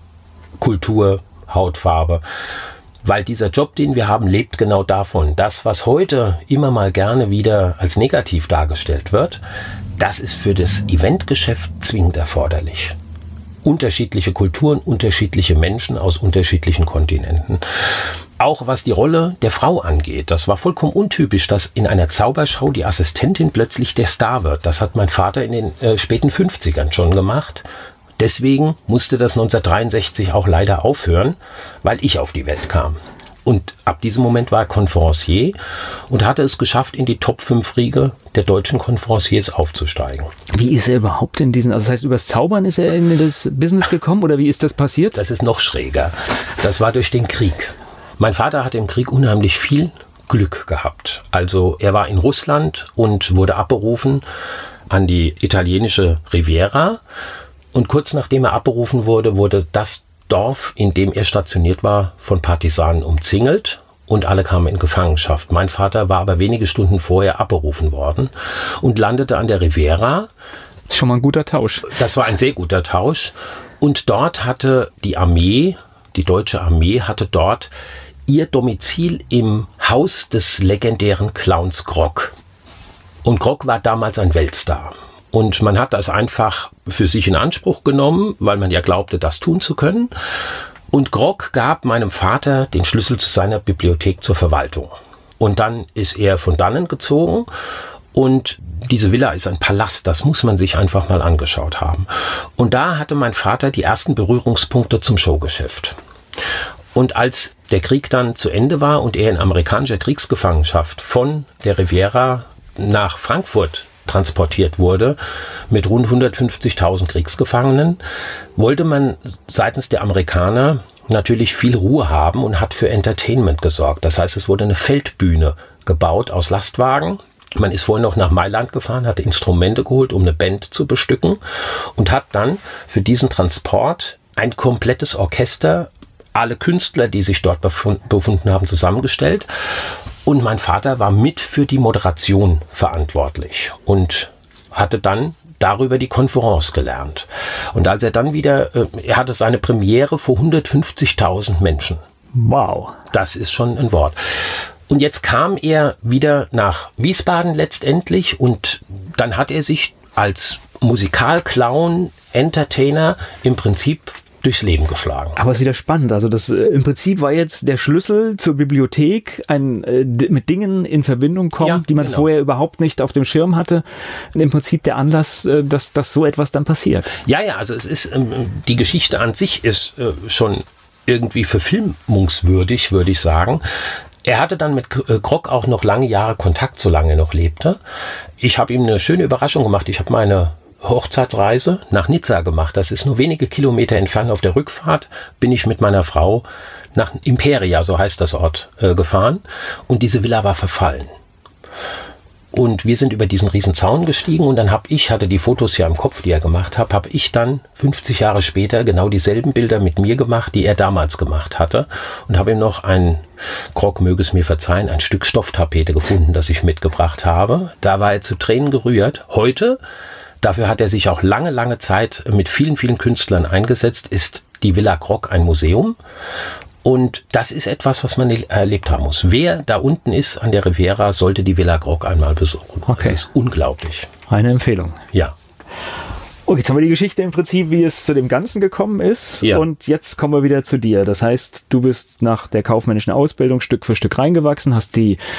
Kultur, Hautfarbe. Weil dieser Job, den wir haben, lebt genau davon. Das, was heute immer mal gerne wieder als negativ dargestellt wird, das ist für das Eventgeschäft zwingend erforderlich. Unterschiedliche Kulturen, unterschiedliche Menschen aus unterschiedlichen Kontinenten. Auch was die Rolle der Frau angeht, das war vollkommen untypisch, dass in einer Zauberschau die Assistentin plötzlich der Star wird. Das hat mein Vater in den späten 50ern schon gemacht. Deswegen musste das 1963 auch leider aufhören, weil ich auf die Welt kam. Und ab diesem Moment war er Konferencier und hatte es geschafft, in die Top-5-Riege der deutschen Konferenciers aufzusteigen. Wie ist er überhaupt in diesen, also das heißt, übers Zaubern ist er in das Business gekommen oder wie ist das passiert? Das ist noch schräger. Das war durch den Krieg. Mein Vater hatte im Krieg unheimlich viel Glück gehabt. Also er war in Russland und wurde abberufen an die italienische Riviera. Und kurz nachdem er abberufen wurde, wurde das Dorf, in dem er stationiert war, von Partisanen umzingelt und alle kamen in Gefangenschaft. Mein Vater war aber wenige Stunden vorher abberufen worden und landete an der Riviera. Schon mal ein guter Tausch. Das war ein sehr guter Tausch. Und dort hatte die Armee, die deutsche Armee, hatte dort ihr Domizil im Haus des legendären Clowns Grock. Und Grock war damals ein Weltstar. Und man hat das einfach für sich in Anspruch genommen, weil man ja glaubte, das tun zu können. Und Grock gab meinem Vater den Schlüssel zu seiner Bibliothek zur Verwaltung. Und dann ist er von dannen gezogen. Und diese Villa ist ein Palast, das muss man sich einfach mal angeschaut haben. Und da hatte mein Vater die ersten Berührungspunkte zum Showgeschäft. Und als der Krieg dann zu Ende war und er in amerikanischer Kriegsgefangenschaft von der Riviera nach Frankfurt transportiert wurde, mit rund 150.000 Kriegsgefangenen, wollte man seitens der Amerikaner natürlich viel Ruhe haben und hat für Entertainment gesorgt. Das heißt, es wurde eine Feldbühne gebaut aus Lastwagen. Man ist vorhin noch nach Mailand gefahren, hat Instrumente geholt, um eine Band zu bestücken und hat dann für diesen Transport ein komplettes Orchester, alle Künstler, die sich dort befunden haben, zusammengestellt. Und mein Vater war mit für die Moderation verantwortlich und hatte dann darüber die Konferenz gelernt. Und als er dann wieder, er hatte seine Premiere vor 150.000 Menschen. Wow. Das ist schon ein Wort. Und jetzt kam er wieder nach Wiesbaden letztendlich und dann hat er sich als Musikalclown, Entertainer im Prinzip durchs Leben geschlagen. Aber es ist wieder spannend. Also das im Prinzip war jetzt der Schlüssel zur Bibliothek, mit Dingen in Verbindung kommen, ja, die man vorher überhaupt nicht auf dem Schirm hatte. Im Prinzip der Anlass, dass so etwas dann passiert. Ja, also es ist, die Geschichte an sich ist schon irgendwie verfilmungswürdig, würde ich sagen. Er hatte dann mit Grock auch noch lange Jahre Kontakt, solange er noch lebte. Ich habe ihm eine schöne Überraschung gemacht. Ich habe meine Hochzeitsreise nach Nizza gemacht. Das ist nur wenige Kilometer entfernt. Auf der Rückfahrt bin ich mit meiner Frau nach Imperia, so heißt das Ort, gefahren. Und diese Villa war verfallen. Und wir sind über diesen riesen Zaun gestiegen und dann hatte die Fotos ja im Kopf, die er gemacht hat, habe ich dann 50 Jahre später genau dieselben Bilder mit mir gemacht, die er damals gemacht hatte. Und habe ihm noch Grock möge es mir verzeihen, ein Stück Stofftapete gefunden, das ich mitgebracht habe. Da war er zu Tränen gerührt. Heute, dafür hat er sich auch lange, lange Zeit mit vielen, vielen Künstlern eingesetzt, ist die Villa Grock ein Museum. Und das ist etwas, was man erlebt haben muss. Wer da unten ist an der Riviera, sollte die Villa Grock einmal besuchen. Okay. Das ist unglaublich. Eine Empfehlung. Ja. Okay, jetzt haben wir die Geschichte im Prinzip, wie es zu dem Ganzen gekommen ist. Ja. Und jetzt kommen wir wieder zu dir. Das heißt, du bist nach der kaufmännischen Ausbildung Stück für Stück reingewachsen, hast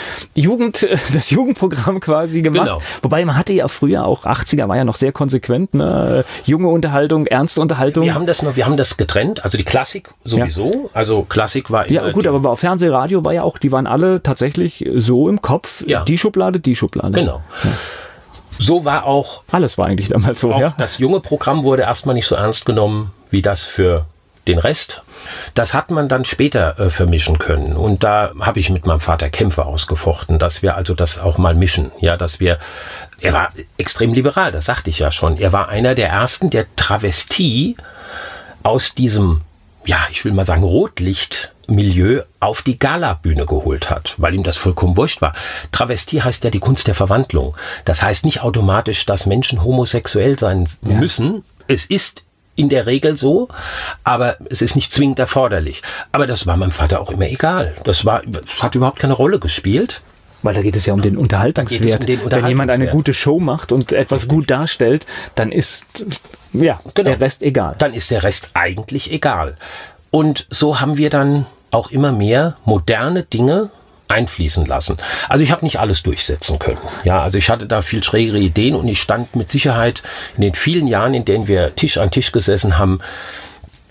das Jugendprogramm quasi gemacht. Genau. Wobei man hatte ja früher auch, 80er war ja noch sehr konsequent, ne? Junge Unterhaltung, ernste Unterhaltung. Wir haben das getrennt, also die Klassik sowieso. Ja. Also Klassik war immer... Ja gut, aber auf Fernseh, Radio war ja auch, die waren alle tatsächlich so im Kopf, ja. Die Schublade. Genau. Ja. So war auch... Alles war eigentlich damals so, ja. Das junge Programm wurde erstmal nicht so ernst genommen wie das für den Rest. Das hat man dann später vermischen können. Und da habe ich mit meinem Vater Kämpfe ausgefochten, dass wir also das auch mal mischen. Ja, er war extrem liberal, das sagte ich ja schon. Er war einer der ersten, der Travestie aus diesem, ja, ich will mal sagen, Rotlicht-Milieu auf die Galabühne geholt hat, weil ihm das vollkommen wurscht war. Travestie heißt ja die Kunst der Verwandlung. Das heißt nicht automatisch, dass Menschen homosexuell sein müssen. Es ist in der Regel so, aber es ist nicht zwingend erforderlich. Aber das war meinem Vater auch immer egal. Das hat überhaupt keine Rolle gespielt. Weil da geht es ja um den Unterhaltungswert. Wenn jemand eine gute Show macht und etwas gut darstellt, dann ist der Rest egal. Dann ist der Rest eigentlich egal. Und so haben wir dann auch immer mehr moderne Dinge einfließen lassen. Also ich habe nicht alles durchsetzen können. Ja, also ich hatte da viel schrägere Ideen und ich stand mit Sicherheit in den vielen Jahren, in denen wir Tisch an Tisch gesessen haben,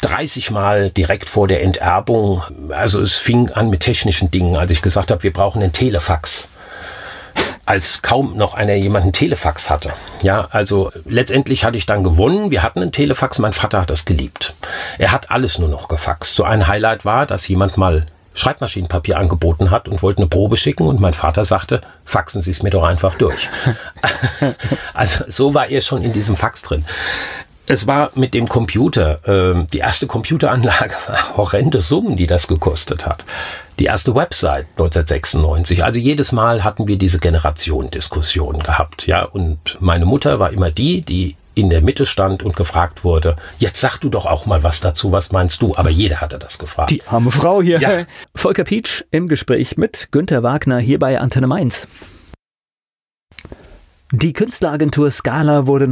30 Mal direkt vor der Enterbung. Also es fing an mit technischen Dingen, als ich gesagt habe, wir brauchen einen Telefax. Als kaum noch jemand einen Telefax hatte. Ja, also letztendlich hatte ich dann gewonnen. Wir hatten einen Telefax, mein Vater hat das geliebt. Er hat alles nur noch gefaxt. So ein Highlight war, dass jemand mal Schreibmaschinenpapier angeboten hat und wollte eine Probe schicken und mein Vater sagte, faxen Sie es mir doch einfach durch. Also so war er schon in diesem Fax drin. Es war mit dem Computer, die erste Computeranlage war horrende Summen, die das gekostet hat. Die erste Website 1996. Also jedes Mal hatten wir diese Generation-Diskussion gehabt. Ja, und meine Mutter war immer die in der Mitte stand und gefragt wurde, jetzt sag du doch auch mal was dazu, was meinst du? Aber jeder hatte das gefragt. Die arme Frau hier. Ja. Volker Pietsch im Gespräch mit Günter Wagner hier bei Antenne Mainz. Die Künstleragentur Scala wurde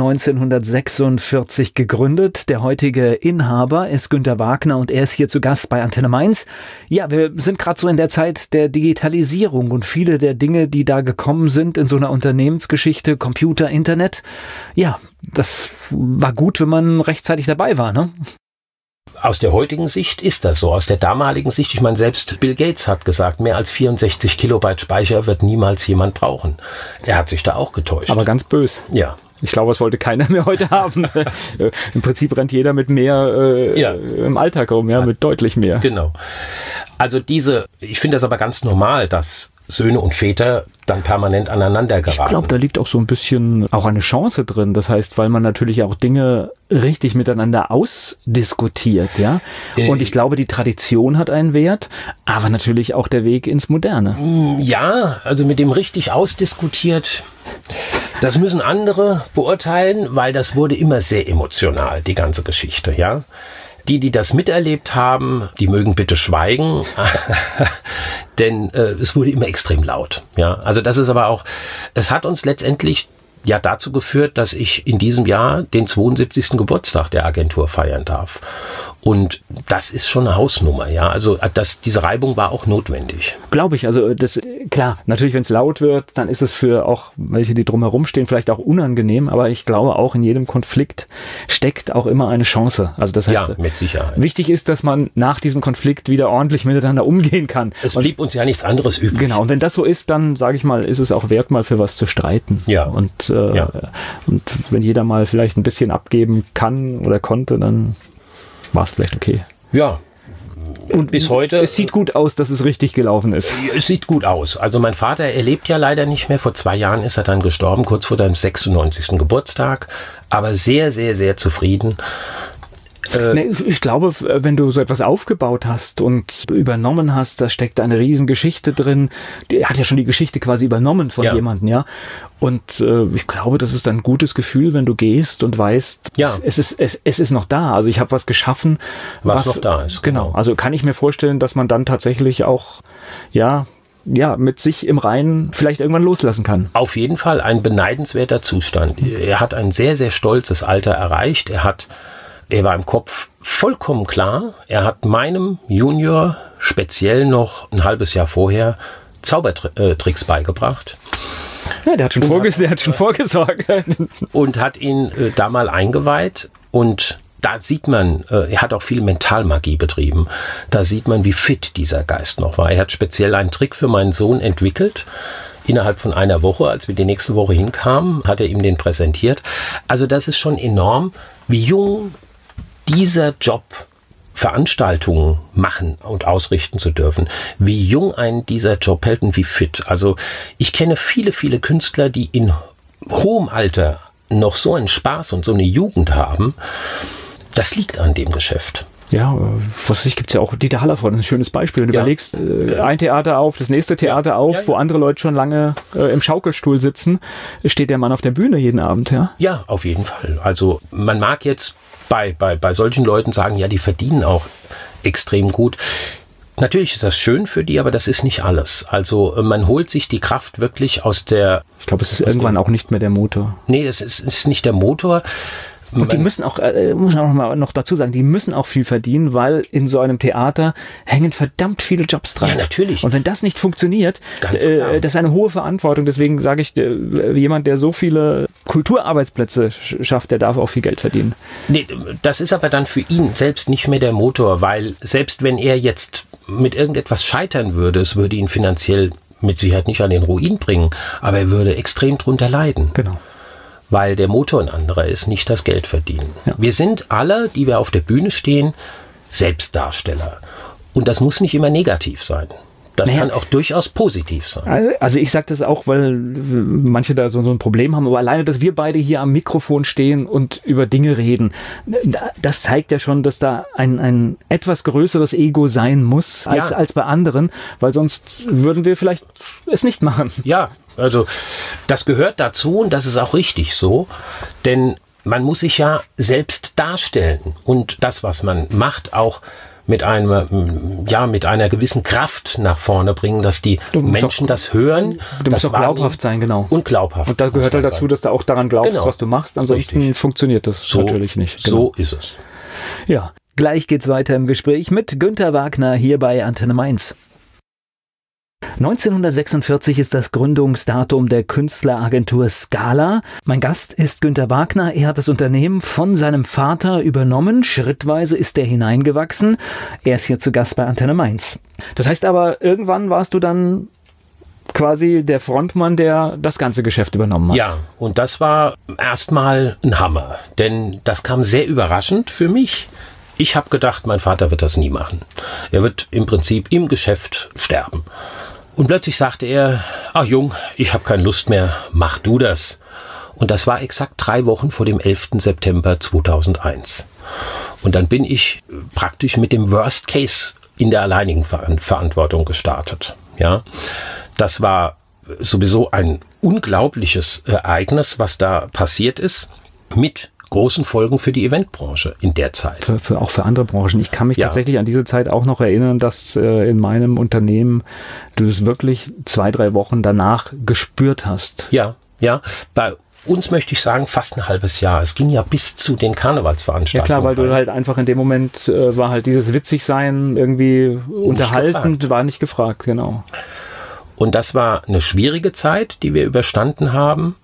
1946 gegründet. Der heutige Inhaber ist Günter Wagner und er ist hier zu Gast bei Antenne Mainz. Ja, wir sind gerade so in der Zeit der Digitalisierung und viele der Dinge, die da gekommen sind in so einer Unternehmensgeschichte, Computer, Internet. Ja, das war gut, wenn man rechtzeitig dabei war, ne? Aus der heutigen Sicht ist das so. Aus der damaligen Sicht, ich meine, selbst Bill Gates hat gesagt, mehr als 64 Kilobyte Speicher wird niemals jemand brauchen. Er hat sich da auch getäuscht. Aber ganz böse. Ja. Ich glaube, das wollte keiner mehr heute haben. Im Prinzip rennt jeder mit mehr im Alltag rum, ja, mit deutlich mehr. Genau. Also ich finde das aber ganz normal, dass Söhne und Väter dann permanent aneinander geraten. Ich glaube, da liegt auch so ein bisschen auch eine Chance drin. Das heißt, weil man natürlich auch Dinge richtig miteinander ausdiskutiert, ja. Und ich glaube, die Tradition hat einen Wert, aber natürlich auch der Weg ins Moderne. Ja, also mit dem richtig ausdiskutiert, das müssen andere beurteilen, weil das wurde immer sehr emotional, die ganze Geschichte, ja. Die das miterlebt haben, die mögen bitte schweigen, denn es wurde immer extrem laut. Ja, also das ist aber auch, es hat uns letztendlich ja dazu geführt, dass ich in diesem Jahr den 72. Geburtstag der Agentur feiern darf. Und das ist schon eine Hausnummer, ja. Also diese Reibung war auch notwendig. Glaube ich. Also klar, natürlich, wenn es laut wird, dann ist es für auch welche, die drumherum stehen, vielleicht auch unangenehm. Aber ich glaube, auch in jedem Konflikt steckt auch immer eine Chance. Also das heißt, ja, mit Sicherheit. Wichtig ist, dass man nach diesem Konflikt wieder ordentlich miteinander umgehen kann. Es blieb uns ja nichts anderes übrig. Genau. Und wenn das so ist, dann sage ich mal, ist es auch wert, mal für was zu streiten. Ja. Und wenn jeder mal vielleicht ein bisschen abgeben kann oder konnte, dann war es vielleicht okay. Ja. Und bis heute. Es sieht gut aus, dass es richtig gelaufen ist. Es sieht gut aus. Also mein Vater, er lebt ja leider nicht mehr. Vor 2 Jahren ist er dann gestorben, kurz vor seinem 96. Geburtstag. Aber sehr, sehr, sehr zufrieden. Ich glaube, wenn du so etwas aufgebaut hast und übernommen hast, da steckt eine Riesengeschichte drin. Er hat ja schon die Geschichte quasi übernommen von jemandem, ja. Und ich glaube, das ist ein gutes Gefühl, wenn du gehst und weißt, es ist noch da. Also ich habe was geschaffen, was noch da ist. Genau. Also kann ich mir vorstellen, dass man dann tatsächlich auch, mit sich im Reinen vielleicht irgendwann loslassen kann. Auf jeden Fall ein beneidenswerter Zustand. Er hat ein sehr, sehr stolzes Alter erreicht. Er war im Kopf vollkommen klar. Er hat meinem Junior speziell noch ein halbes Jahr vorher Zaubertricks beigebracht. Ja, der hat schon vorgesorgt. Und hat ihn da mal eingeweiht. Und da sieht man, er hat auch viel Mentalmagie betrieben. Da sieht man, wie fit dieser Geist noch war. Er hat speziell einen Trick für meinen Sohn entwickelt. Innerhalb von einer Woche, als wir die nächste Woche hinkamen, hat er ihm den präsentiert. Also das ist schon enorm, wie jung dieser Job, Veranstaltungen machen und ausrichten zu dürfen, wie jung einen dieser Job hält und wie fit. Also ich kenne viele, viele Künstler, die in hohem Alter noch so einen Spaß und so eine Jugend haben. Das liegt an dem Geschäft. Ja, gibt's ja auch Dieter Hallervorden, ein schönes Beispiel. Wenn du überlegst, ein Theater auf, das nächste Theater auf, wo andere Leute schon lange im Schaukelstuhl sitzen, steht der Mann auf der Bühne jeden Abend, ja? Ja, auf jeden Fall. Also man mag jetzt bei solchen Leuten sagen, ja, die verdienen auch extrem gut. Natürlich ist das schön für die, aber das ist nicht alles. Also man holt sich die Kraft wirklich aus der... Ich glaube, es ist irgendwann auch nicht mehr der Motor. Nee, es ist nicht der Motor. Und die müssen auch, muss man noch dazu sagen, die müssen auch viel verdienen, weil in so einem Theater hängen verdammt viele Jobs dran. Ja, natürlich. Und wenn das nicht funktioniert, das ist eine hohe Verantwortung. Deswegen sage ich, jemand, der so viele Kulturarbeitsplätze schafft, der darf auch viel Geld verdienen. Nee, das ist aber dann für ihn selbst nicht mehr der Motor, weil selbst wenn er jetzt mit irgendetwas scheitern würde, es würde ihn finanziell mit Sicherheit nicht an den Ruin bringen, aber er würde extrem drunter leiden. Genau. Weil der Motor ein anderer ist, nicht das Geld verdienen. Ja. Wir sind alle, die wir auf der Bühne stehen, Selbstdarsteller. Und das muss nicht immer negativ sein. Das kann auch durchaus positiv sein. Also ich sage das auch, weil manche da so ein Problem haben, aber alleine, dass wir beide hier am Mikrofon stehen und über Dinge reden, das zeigt ja schon, dass da ein etwas größeres Ego sein muss als bei anderen, weil sonst würden wir vielleicht es nicht machen. Ja, also das gehört dazu und das ist auch richtig so, denn man muss sich ja selbst darstellen und das, was man macht, auch mit einer gewissen Kraft nach vorne bringen, dass die Menschen das hören. Du musst auch glaubhaft sein, genau. Und glaubhaft. Und da gehört halt dazu, dass du auch daran glaubst, was du machst. Ansonsten funktioniert das natürlich nicht. Genau. So ist es. Ja. Gleich geht's weiter im Gespräch mit Günther Wagner hier bei Antenne Mainz. 1946 ist das Gründungsdatum der Künstleragentur Scala. Mein Gast ist Günther Wagner. Er hat das Unternehmen von seinem Vater übernommen. Schrittweise ist er hineingewachsen. Er ist hier zu Gast bei Antenne Mainz. Das heißt aber, irgendwann warst du dann quasi der Frontmann, der das ganze Geschäft übernommen hat. Ja, und das war erstmal ein Hammer, denn das kam sehr überraschend für mich. Ich habe gedacht, mein Vater wird das nie machen. Er wird im Prinzip im Geschäft sterben. Und plötzlich sagte er, ach Jung, ich habe keine Lust mehr, mach du das. Und das war exakt 3 Wochen vor dem 11. September 2001. Und dann bin ich praktisch mit dem Worst Case in der alleinigen Verantwortung gestartet. Ja, das war sowieso ein unglaubliches Ereignis, was da passiert ist, mit großen Folgen für die Eventbranche in der Zeit. Auch für andere Branchen. Ich kann mich tatsächlich an diese Zeit auch noch erinnern, dass in meinem Unternehmen du das wirklich 2-3 Wochen danach gespürt hast. Ja. Bei uns möchte ich sagen, fast ein halbes Jahr. Es ging ja bis zu den Karnevalsveranstaltungen. Ja klar, weil du halt einfach in dem Moment war halt dieses Witzigsein irgendwie unterhaltend, war nicht gefragt, genau. Und das war eine schwierige Zeit, die wir überstanden haben,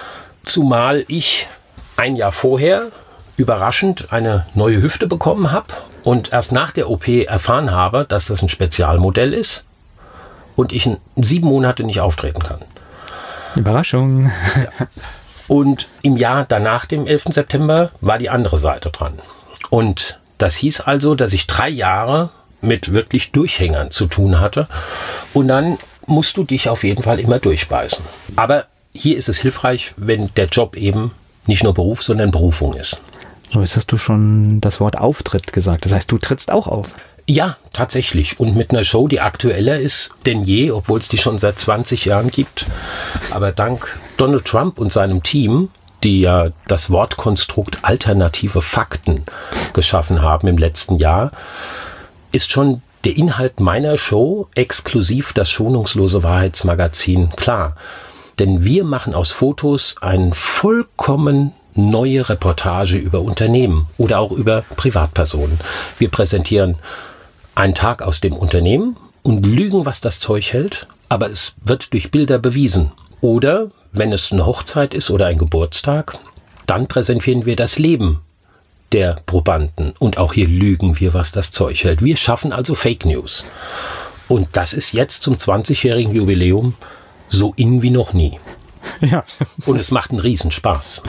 zumal ich ein Jahr vorher überraschend eine neue Hüfte bekommen habe und erst nach der OP erfahren habe, dass das ein Spezialmodell ist und ich 7 Monate nicht auftreten kann. Überraschung. Ja. Und im Jahr danach, dem 11. September, war die andere Seite dran. Und das hieß also, dass ich 3 Jahre mit wirklich Durchhängern zu tun hatte. Und dann musst du dich auf jeden Fall immer durchbeißen. Aber hier ist es hilfreich, wenn der Job eben nicht nur Beruf, sondern Berufung ist. So, jetzt hast du schon das Wort Auftritt gesagt. Das heißt, du trittst auch auf. Ja, tatsächlich. Und mit einer Show, die aktueller ist denn je, obwohl es die schon seit 20 Jahren gibt. Aber dank Donald Trump und seinem Team, die ja das Wortkonstrukt alternative Fakten geschaffen haben im letzten Jahr, ist schon der Inhalt meiner Show, exklusiv das schonungslose Wahrheitsmagazin, klar. Denn wir machen aus Fotos eine vollkommen neue Reportage über Unternehmen oder auch über Privatpersonen. Wir präsentieren einen Tag aus dem Unternehmen und lügen, was das Zeug hält, aber es wird durch Bilder bewiesen. Oder, wenn es eine Hochzeit ist oder ein Geburtstag, dann präsentieren wir das Leben der Probanden. Und auch hier lügen wir, was das Zeug hält. Wir schaffen also Fake News. Und das ist jetzt zum 20-jährigen Jubiläum so in wie noch nie. Ja. Und es macht einen Riesenspaß.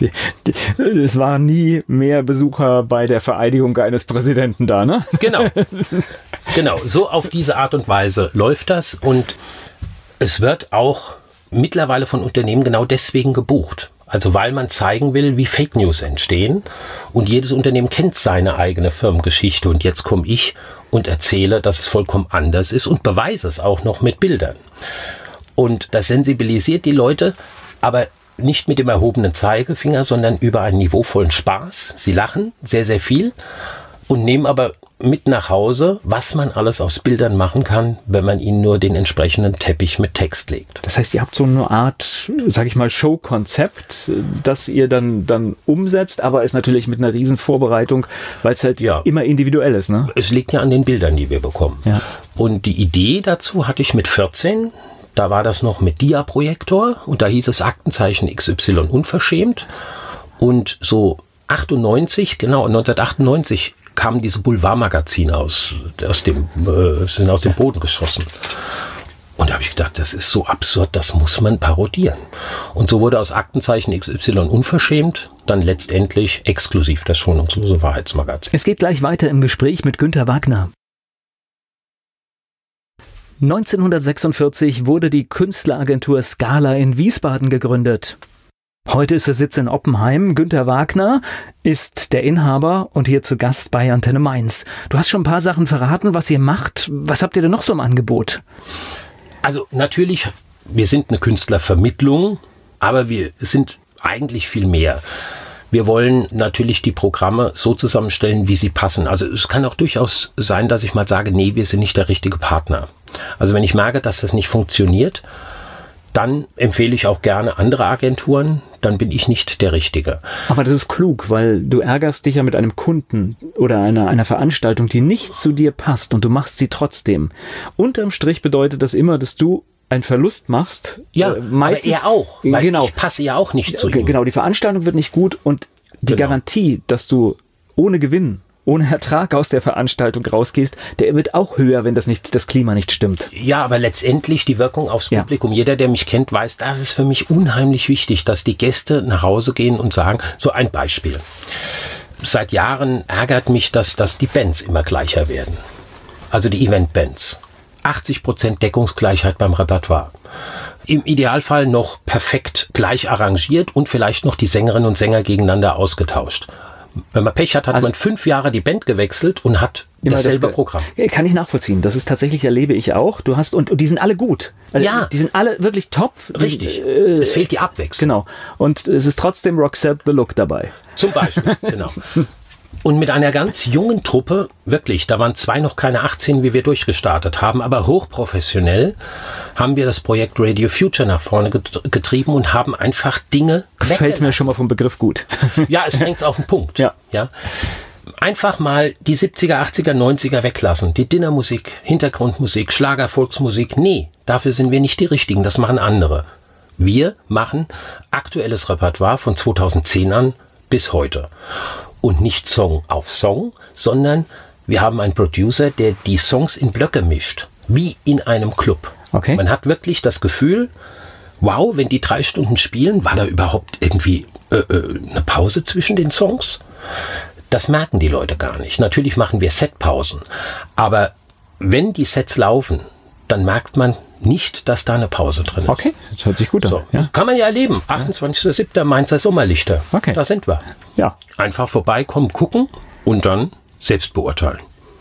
Es waren nie mehr Besucher bei der Vereidigung eines Präsidenten da, ne? Genau. So auf diese Art und Weise läuft das. Und es wird auch mittlerweile von Unternehmen genau deswegen gebucht. Also weil man zeigen will, wie Fake News entstehen. Und jedes Unternehmen kennt seine eigene Firmengeschichte. Und jetzt komme ich und erzähle, dass es vollkommen anders ist und beweise es auch noch mit Bildern. Und das sensibilisiert die Leute, aber nicht mit dem erhobenen Zeigefinger, sondern über einen niveauvollen Spaß. Sie lachen sehr, sehr viel und nehmen aber mit nach Hause, was man alles aus Bildern machen kann, wenn man ihnen nur den entsprechenden Teppich mit Text legt. Das heißt, ihr habt so eine Art, sag ich mal, Show-Konzept, das ihr dann umsetzt, aber ist natürlich mit einer riesen Vorbereitung, weil es halt immer individuell ist, ne? Es liegt ja an den Bildern, die wir bekommen. Ja. Und die Idee dazu hatte ich mit 14. Da war das noch mit Dia-Projektor und da hieß es Aktenzeichen XY unverschämt. Und so 1998 kamen diese Boulevardmagazine sind aus dem Boden geschossen. Und da habe ich gedacht, das ist so absurd, das muss man parodieren. Und so wurde aus Aktenzeichen XY unverschämt dann letztendlich exklusiv das schonungslose Wahrheitsmagazin. Es geht gleich weiter im Gespräch mit Günter Wagner. 1946 wurde die Künstleragentur Scala in Wiesbaden gegründet. Heute ist der Sitz in Oppenheim. Günter Wagner ist der Inhaber und hier zu Gast bei Antenne Mainz. Du hast schon ein paar Sachen verraten, was ihr macht. Was habt ihr denn noch so im Angebot? Also natürlich, wir sind eine Künstlervermittlung, aber wir sind eigentlich viel mehr. Wir wollen natürlich die Programme so zusammenstellen, wie sie passen. Also es kann auch durchaus sein, dass ich mal sage, nee, wir sind nicht der richtige Partner. Also wenn ich merke, dass das nicht funktioniert, dann empfehle ich auch gerne andere Agenturen, dann bin ich nicht der Richtige. Aber das ist klug, weil du ärgerst dich ja mit einem Kunden oder einer Veranstaltung, die nicht zu dir passt und du machst sie trotzdem. Unterm Strich bedeutet das immer, dass du einen Verlust machst. Ja, meistens, aber er auch, weil ich passe ja auch nicht zu ihm. Genau, die Veranstaltung wird nicht gut und die Garantie, dass du ohne Gewinn, ohne Ertrag aus der Veranstaltung rausgehst, der wird auch höher, wenn das Klima nicht stimmt. Ja, aber letztendlich die Wirkung aufs Publikum. Jeder, der mich kennt, weiß, das ist für mich unheimlich wichtig, dass die Gäste nach Hause gehen und sagen, so ein Beispiel. Seit Jahren ärgert mich, dass die Bands immer gleicher werden. Also die Event-Bands. 80% Deckungsgleichheit beim Repertoire. Im Idealfall noch perfekt gleich arrangiert und vielleicht noch die Sängerinnen und Sänger gegeneinander ausgetauscht. Wenn man Pech hat, hat man 5 Jahre die Band gewechselt und hat dasselbe Programm. Kann ich nachvollziehen. Das ist tatsächlich, erlebe ich auch. Du hast, und die sind alle gut. Also die sind alle wirklich top. Richtig. Es fehlt die Abwechslung. Genau. Und es ist trotzdem Roxette the Look dabei. Zum Beispiel, genau. Und mit einer ganz jungen Truppe, wirklich, da waren 2 noch keine 18, wie wir durchgestartet haben, aber hochprofessionell haben wir das Projekt Radio Future nach vorne getrieben und haben einfach Dinge Gefällt mir schon mal vom Begriff gut. Ja, es bringt es auf den Punkt. Ja. Einfach mal die 70er, 80er, 90er weglassen. Die Dinnermusik, Hintergrundmusik, Schlager, Volksmusik. Nee, dafür sind wir nicht die Richtigen, das machen andere. Wir machen aktuelles Repertoire von 2010 an bis heute. Und nicht Song auf Song, sondern wir haben einen Producer, der die Songs in Blöcke mischt, wie in einem Club. Okay. Man hat wirklich das Gefühl, wow, wenn die 3 Stunden spielen, war da überhaupt irgendwie eine Pause zwischen den Songs? Das merken die Leute gar nicht. Natürlich machen wir Setpausen, aber wenn die Sets laufen, dann merkt man nicht, dass da eine Pause drin ist. Okay, das hört sich gut an. So, kann man ja erleben. 28.07. Mainzer Sommerlichter. Okay. Da sind wir. Ja. Einfach vorbeikommen, gucken und dann selbst beurteilen.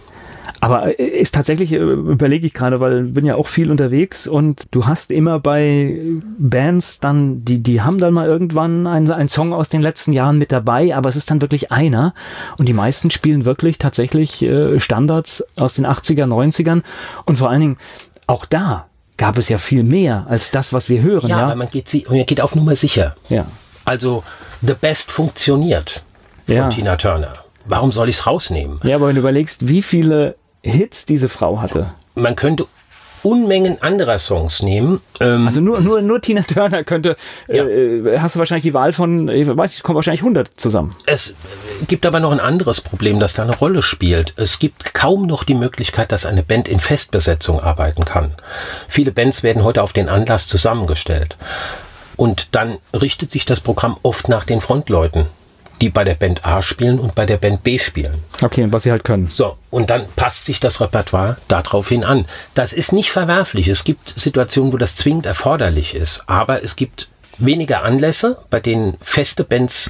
Aber ist tatsächlich, überlege ich gerade, weil ich bin ja auch viel unterwegs und du hast immer bei Bands dann, die haben dann mal irgendwann einen Song aus den letzten Jahren mit dabei, aber es ist dann wirklich einer und die meisten spielen wirklich tatsächlich Standards aus den 80er, 90ern und vor allen Dingen auch da gab es ja viel mehr als das, was wir hören. Ja, aber man geht auf Nummer sicher. Ja. Also The Best funktioniert von Tina Turner. Warum soll ich es rausnehmen? Ja, aber wenn du überlegst, wie viele Hits diese Frau hatte. Man könnte Unmengen anderer Songs nehmen. Also nur Tina Turner könnte, hast du wahrscheinlich die Wahl von, ich weiß, es kommen wahrscheinlich 100 zusammen. Es gibt aber noch ein anderes Problem, das da eine Rolle spielt. Es gibt kaum noch die Möglichkeit, dass eine Band in Festbesetzung arbeiten kann. Viele Bands werden heute auf den Anlass zusammengestellt. Und dann richtet sich das Programm oft nach den Frontleuten, die bei der Band A spielen und bei der Band B spielen. Okay, und was sie halt können. So, und dann passt sich das Repertoire daraufhin an. Das ist nicht verwerflich. Es gibt Situationen, wo das zwingend erforderlich ist. Aber es gibt weniger Anlässe, bei denen feste Bands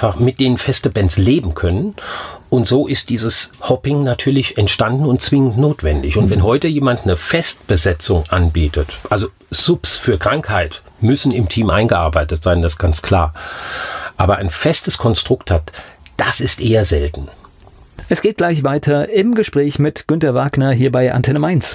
leben können. Und so ist dieses Hopping natürlich entstanden und zwingend notwendig. Und wenn heute jemand eine Festbesetzung anbietet, also Subs für Krankheit müssen im Team eingearbeitet sein, das ist ganz klar. Aber ein festes Konstrukt hat, das ist eher selten. Es geht gleich weiter im Gespräch mit Günter Wagner hier bei Antenne Mainz.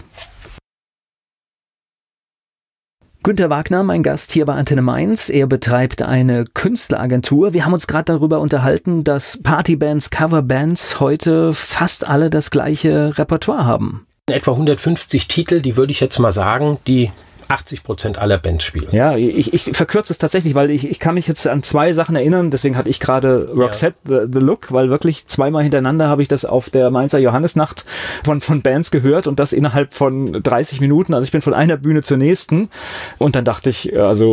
Günter Wagner, mein Gast hier bei Antenne Mainz. Er betreibt eine Künstleragentur. Wir haben uns gerade darüber unterhalten, dass Partybands, Coverbands heute fast alle das gleiche Repertoire haben. Etwa 150 Titel, die würde ich jetzt mal sagen, die 80% aller Bands spielen. Ja, ich verkürze es tatsächlich, weil ich kann mich jetzt an 2 Sachen erinnern, deswegen hatte ich gerade Roxette, The Look, weil wirklich 2-mal hintereinander habe ich das auf der Mainzer Johannisnacht von Bands gehört und das innerhalb von 30 Minuten, also ich bin von einer Bühne zur nächsten und dann dachte ich,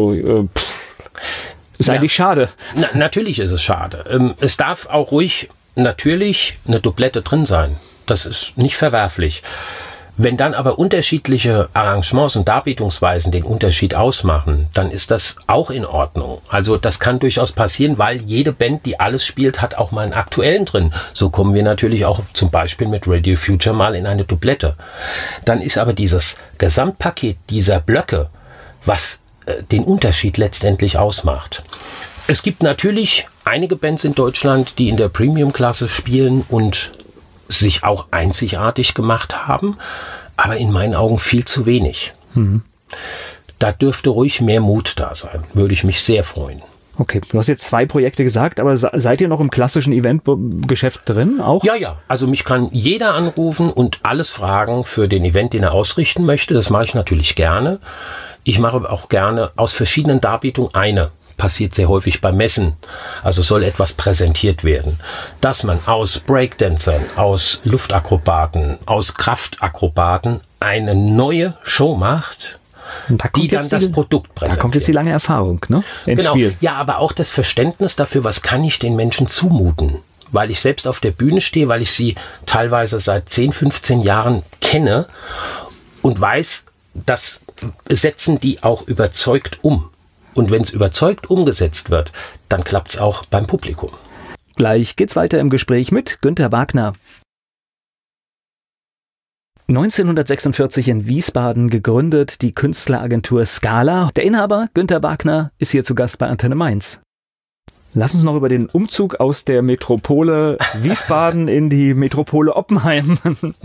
ist eigentlich schade. Natürlich ist es schade. Es darf auch ruhig natürlich eine Doublette drin sein. Das ist nicht verwerflich. Wenn dann aber unterschiedliche Arrangements und Darbietungsweisen den Unterschied ausmachen, dann ist das auch in Ordnung. Also das kann durchaus passieren, weil jede Band, die alles spielt, hat auch mal einen aktuellen drin. So kommen wir natürlich auch zum Beispiel mit Radio Future mal in eine Doublette. Dann ist aber dieses Gesamtpaket dieser Blöcke, was den Unterschied letztendlich ausmacht. Es gibt natürlich einige Bands in Deutschland, die in der Premium-Klasse spielen und sich auch einzigartig gemacht haben, aber in meinen Augen viel zu wenig. Da dürfte ruhig mehr Mut da sein, würde ich mich sehr freuen. Okay, du hast jetzt 2 Projekte gesagt, aber seid ihr noch im klassischen Eventgeschäft drin auch? Ja, also mich kann jeder anrufen und alles fragen für den Event, den er ausrichten möchte. Das mache ich natürlich gerne. Ich mache aber auch gerne aus verschiedenen Darbietungen eine. Passiert sehr häufig bei Messen. Also soll etwas präsentiert werden. Dass man aus Breakdancern, aus Luftakrobaten, aus Kraftakrobaten eine neue Show macht, die dann das Produkt präsentiert. Da kommt jetzt die lange Erfahrung, ne? Ins Spiel. Ja, aber auch das Verständnis dafür, was kann ich den Menschen zumuten? Weil ich selbst auf der Bühne stehe, weil ich sie teilweise seit 10, 15 Jahren kenne und weiß, das setzen die auch überzeugt um. Und wenn es überzeugt umgesetzt wird, dann klappt es auch beim Publikum. Gleich geht's weiter im Gespräch mit Günter Wagner. 1946 in Wiesbaden gegründet, die Künstleragentur Scala. Der Inhaber, Günter Wagner, ist hier zu Gast bei Antenne Mainz. Lass uns noch über den Umzug aus der Metropole Wiesbaden in die Metropole Oppenheim.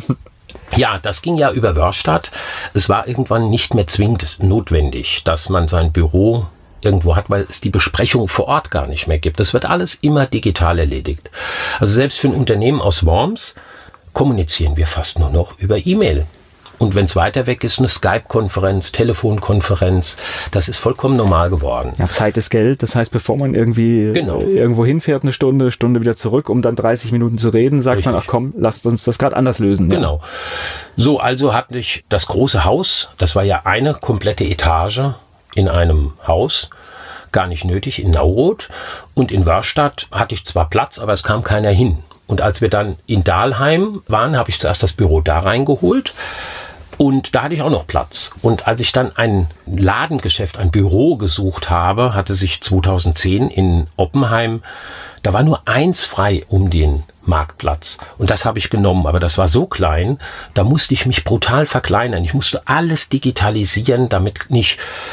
Ja, das ging ja über Wörstadt. Es war irgendwann nicht mehr zwingend notwendig, dass man sein Büro irgendwo hat, weil es die Besprechung vor Ort gar nicht mehr gibt. Das wird alles immer digital erledigt. Also selbst für ein Unternehmen aus Worms kommunizieren wir fast nur noch über E-Mail. Und wenn es weiter weg ist, eine Skype-Konferenz, Telefonkonferenz, das ist vollkommen normal geworden. Ja, Zeit ist Geld. Das heißt, bevor man irgendwie irgendwo hinfährt, eine Stunde wieder zurück, um dann 30 Minuten zu reden, sagt man, ach komm, lasst uns das gerade anders lösen. Genau. So, also hatte ich das große Haus, das war ja eine komplette Etage in einem Haus, gar nicht nötig, in Nauroth. Und in Wörstadt hatte ich zwar Platz, aber es kam keiner hin. Und als wir dann in Dahlheim waren, habe ich zuerst das Büro da reingeholt. Und da hatte ich auch noch Platz. Und als ich dann ein Ladengeschäft, ein Büro gesucht habe, hatte sich 2010 in Oppenheim, da war nur eins frei um den Marktplatz. Und das habe ich genommen. Aber das war so klein, da musste ich mich brutal verkleinern. Ich musste alles digitalisieren, damit nicht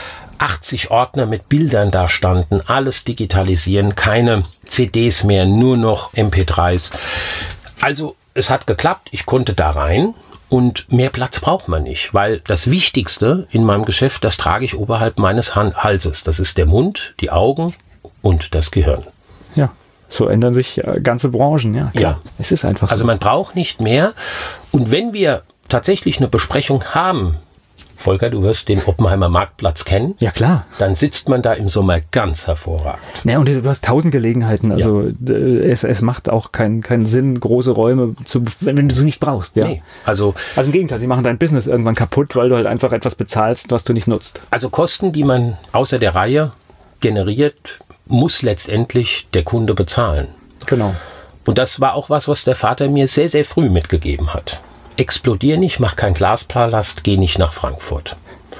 80 Ordner mit Bildern da standen. Alles digitalisieren, keine CDs mehr, nur noch MP3s. Also es hat geklappt, ich konnte da rein. Und mehr Platz braucht man nicht, weil das Wichtigste in meinem Geschäft, das trage ich oberhalb meines Halses. Das ist der Mund, die Augen und das Gehirn. Ja, so ändern sich ganze Branchen, ja. Klar. Ja. Es ist einfach so. Also man braucht nicht mehr. Und wenn wir tatsächlich eine Besprechung haben, Volker, du wirst den Oppenheimer Marktplatz kennen. Ja, klar. Dann sitzt man da im Sommer ganz hervorragend. Ja, und du hast 1000 Gelegenheiten. Also es macht auch keinen Sinn, große Räume wenn du sie nicht brauchst. Ja. Nee, also im Gegenteil, sie machen dein Business irgendwann kaputt, weil du halt einfach etwas bezahlst, was du nicht nutzt. Also Kosten, die man außer der Reihe generiert, muss letztendlich der Kunde bezahlen. Genau. Und das war auch was der Vater mir sehr, sehr früh mitgegeben hat. Explodier nicht, mach kein Glaspalast, geh nicht nach Frankfurt.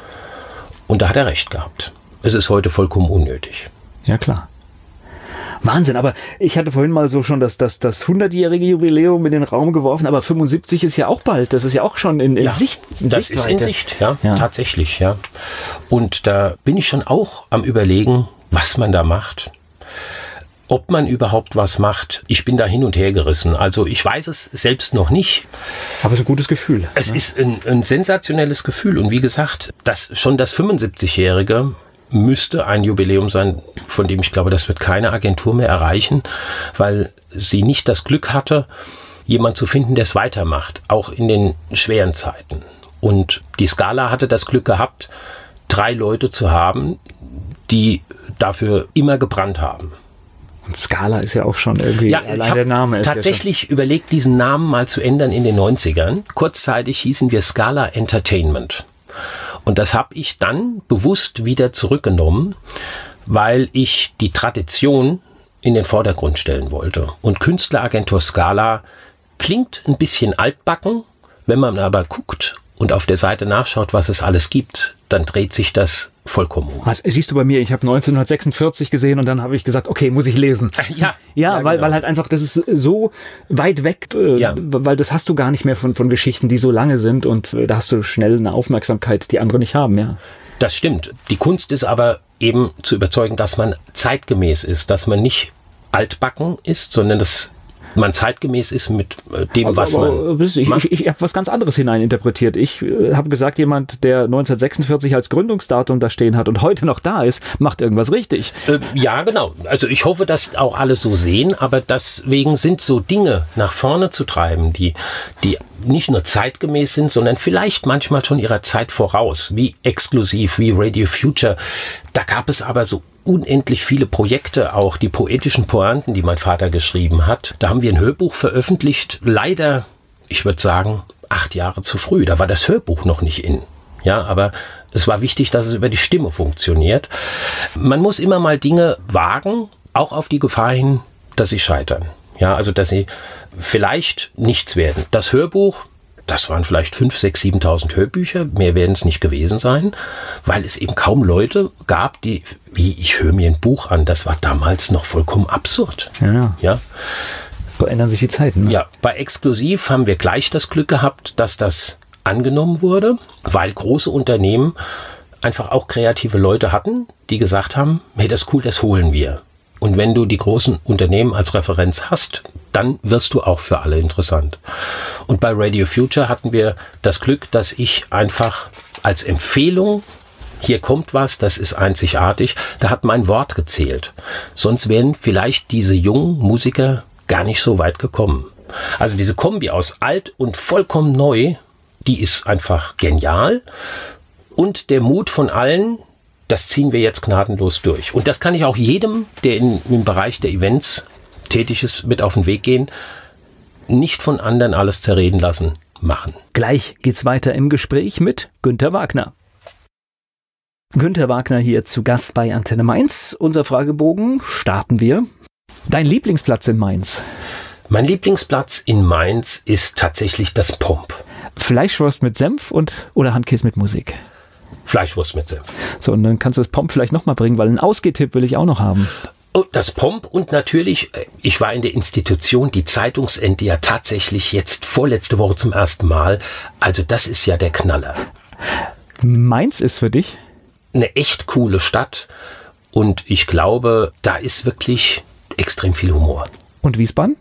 Und da hat er recht gehabt. Es ist heute vollkommen unnötig. Ja, klar. Wahnsinn, aber ich hatte vorhin mal so schon das 100-jährige Jubiläum in den Raum geworfen, aber 75 ist ja auch bald, das ist ja auch schon in Sicht. Das ist in Sicht, ja, tatsächlich, ja. Und da bin ich schon auch am Überlegen, was man da macht. Ob man überhaupt was macht, ich bin da hin und her gerissen. Also ich weiß es selbst noch nicht. Aber es ist ein gutes Gefühl. Es ist ein sensationelles Gefühl. Und wie gesagt, das 75-Jährige müsste ein Jubiläum sein, von dem ich glaube, das wird keine Agentur mehr erreichen, weil sie nicht das Glück hatte, jemand zu finden, der es weitermacht, auch in den schweren Zeiten. Und die Scala hatte das Glück gehabt, 3 Leute zu haben, die dafür immer gebrannt haben. Und Scala ist ja auch schon irgendwie, allein der Name ist tatsächlich ja überlegt, diesen Namen mal zu ändern in den 90ern. Kurzzeitig hießen wir Scala Entertainment. Und das habe ich dann bewusst wieder zurückgenommen, weil ich die Tradition in den Vordergrund stellen wollte. Und Künstleragentur Scala klingt ein bisschen altbacken, wenn man aber guckt und auf der Seite nachschaut, was es alles gibt, dann dreht sich das vollkommen um. Was siehst du bei mir? Ich habe 1946 gesehen und dann habe ich gesagt, okay, muss ich lesen. Ja, weil halt einfach, das ist so weit weg, weil das hast du gar nicht mehr von Geschichten, die so lange sind und da hast du schnell eine Aufmerksamkeit, die andere nicht haben, ja. Das stimmt. Die Kunst ist aber eben zu überzeugen, dass man zeitgemäß ist, dass man nicht altbacken ist, sondern dass man zeitgemäß ist mit dem, was man macht. Ich habe was ganz anderes hineininterpretiert. Ich habe gesagt, jemand, der 1946 als Gründungsdatum da stehen hat und heute noch da ist, macht irgendwas richtig. Ja, genau. Also ich hoffe, dass auch alle so sehen, aber deswegen sind so Dinge nach vorne zu treiben, die nicht nur zeitgemäß sind, sondern vielleicht manchmal schon ihrer Zeit voraus, wie Exklusiv, wie Radio Future. Da gab es aber so unendlich viele Projekte, auch die poetischen Pointen, die mein Vater geschrieben hat. Da haben wir ein Hörbuch veröffentlicht, leider, ich würde sagen, 8 Jahre zu früh. Da war das Hörbuch noch nicht in. Ja, aber es war wichtig, dass es über die Stimme funktioniert. Man muss immer mal Dinge wagen, auch auf die Gefahr hin, dass sie scheitern. Ja, also dass sie vielleicht nichts werden. Das Hörbuch, das waren vielleicht 5.000, 6.000, 7.000 Hörbücher. Mehr werden es nicht gewesen sein, weil es eben kaum Leute gab, die, wie ich höre mir ein Buch an, das war damals noch vollkommen absurd. Ja. So ändern sich die Zeiten. Ne? Ja, bei Exklusiv haben wir gleich das Glück gehabt, dass das angenommen wurde, weil große Unternehmen einfach auch kreative Leute hatten, die gesagt haben, hey, das ist cool, das holen wir. Und wenn du die großen Unternehmen als Referenz hast, dann wirst du auch für alle interessant. Und bei Radio Future hatten wir das Glück, dass ich einfach als Empfehlung, hier kommt was, das ist einzigartig, da hat mein Wort gezählt. Sonst wären vielleicht diese jungen Musiker gar nicht so weit gekommen. Also diese Kombi aus alt und vollkommen neu, die ist einfach genial. Und der Mut von allen, das ziehen wir jetzt gnadenlos durch. Und das kann ich auch jedem, der im Bereich der Events tätig ist, mit auf den Weg gehen. Nicht von anderen alles zerreden lassen, machen. Gleich geht's weiter im Gespräch mit Günter Wagner. Günter Wagner hier zu Gast bei Antenne Mainz. Unser Fragebogen starten wir. Dein Lieblingsplatz in Mainz? Mein Lieblingsplatz in Mainz ist tatsächlich das Pomp. Fleischwurst mit Senf oder Handkäse mit Musik? Fleischwurst mit Senf. So, und dann kannst du das Pomp vielleicht nochmal bringen, weil einen Ausgehtipp will ich auch noch haben. Oh, das Pomp und natürlich, ich war in der Institution, die Zeitungsente ja tatsächlich jetzt vorletzte Woche zum ersten Mal. Also das ist ja der Knaller. Mainz ist für dich? Eine echt coole Stadt und ich glaube, da ist wirklich extrem viel Humor. Und Wiesbaden?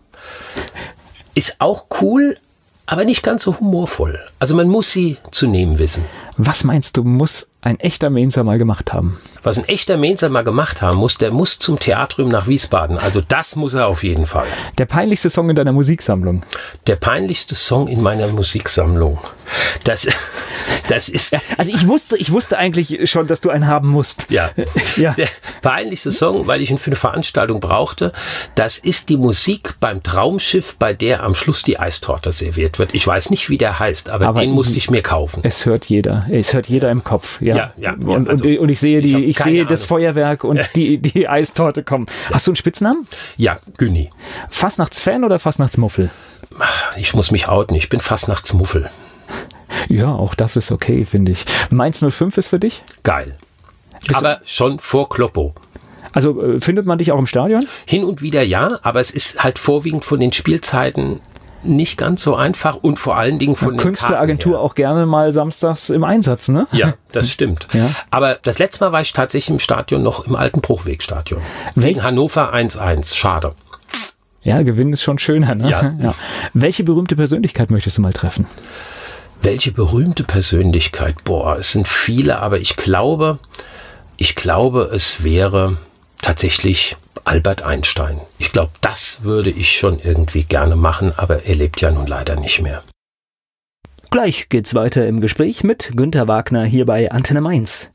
Ist auch cool, aber nicht ganz so humorvoll. Also man muss sie zu nehmen wissen. Was meinst du, muss ein echter Mainzer mal gemacht haben? Was ein echter Mainzer mal gemacht haben muss, der muss zum Theatrium nach Wiesbaden. Also das muss er auf jeden Fall. Der peinlichste Song in deiner Musiksammlung? Der peinlichste Song in meiner Musiksammlung. Das ist... Ja, also ich wusste eigentlich schon, dass du einen haben musst. Ja. Der peinlichste Song, weil ich ihn für eine Veranstaltung brauchte, das ist die Musik beim Traumschiff, bei der am Schluss die Eistorte serviert wird. Ich weiß nicht, wie der heißt, aber den musste ich mir kaufen. Es hört jeder im Kopf. Ja. Und ich sehe das Feuerwerk und die Eistorte kommen. Hast du einen Spitznamen? Ja, Günni. Fastnachtsfan oder Fastnachtsmuffel? Ich muss mich outen, ich bin Fastnachtsmuffel. Ja, auch das ist okay, finde ich. Mainz 05 ist für dich? Geil. Aber schon vor Kloppo. Also findet man dich auch im Stadion? Hin und wieder ja, aber es ist halt vorwiegend von den Spielzeiten nicht ganz so einfach und vor allen Dingen von den Künstleragentur auch gerne mal samstags im Einsatz, ne? Ja, das stimmt. Ja. Aber das letzte Mal war ich tatsächlich im Stadion noch im alten Bruchwegstadion. Wegen Hannover 1-1. Schade. Ja, Gewinn ist schon schöner, ne? Ja. Welche berühmte Persönlichkeit möchtest du mal treffen? Welche berühmte Persönlichkeit? Boah, es sind viele, aber ich glaube, es wäre tatsächlich Albert Einstein. Ich glaube, das würde ich schon irgendwie gerne machen, aber er lebt ja nun leider nicht mehr. Gleich geht's weiter im Gespräch mit Günter Wagner hier bei Antenne Mainz.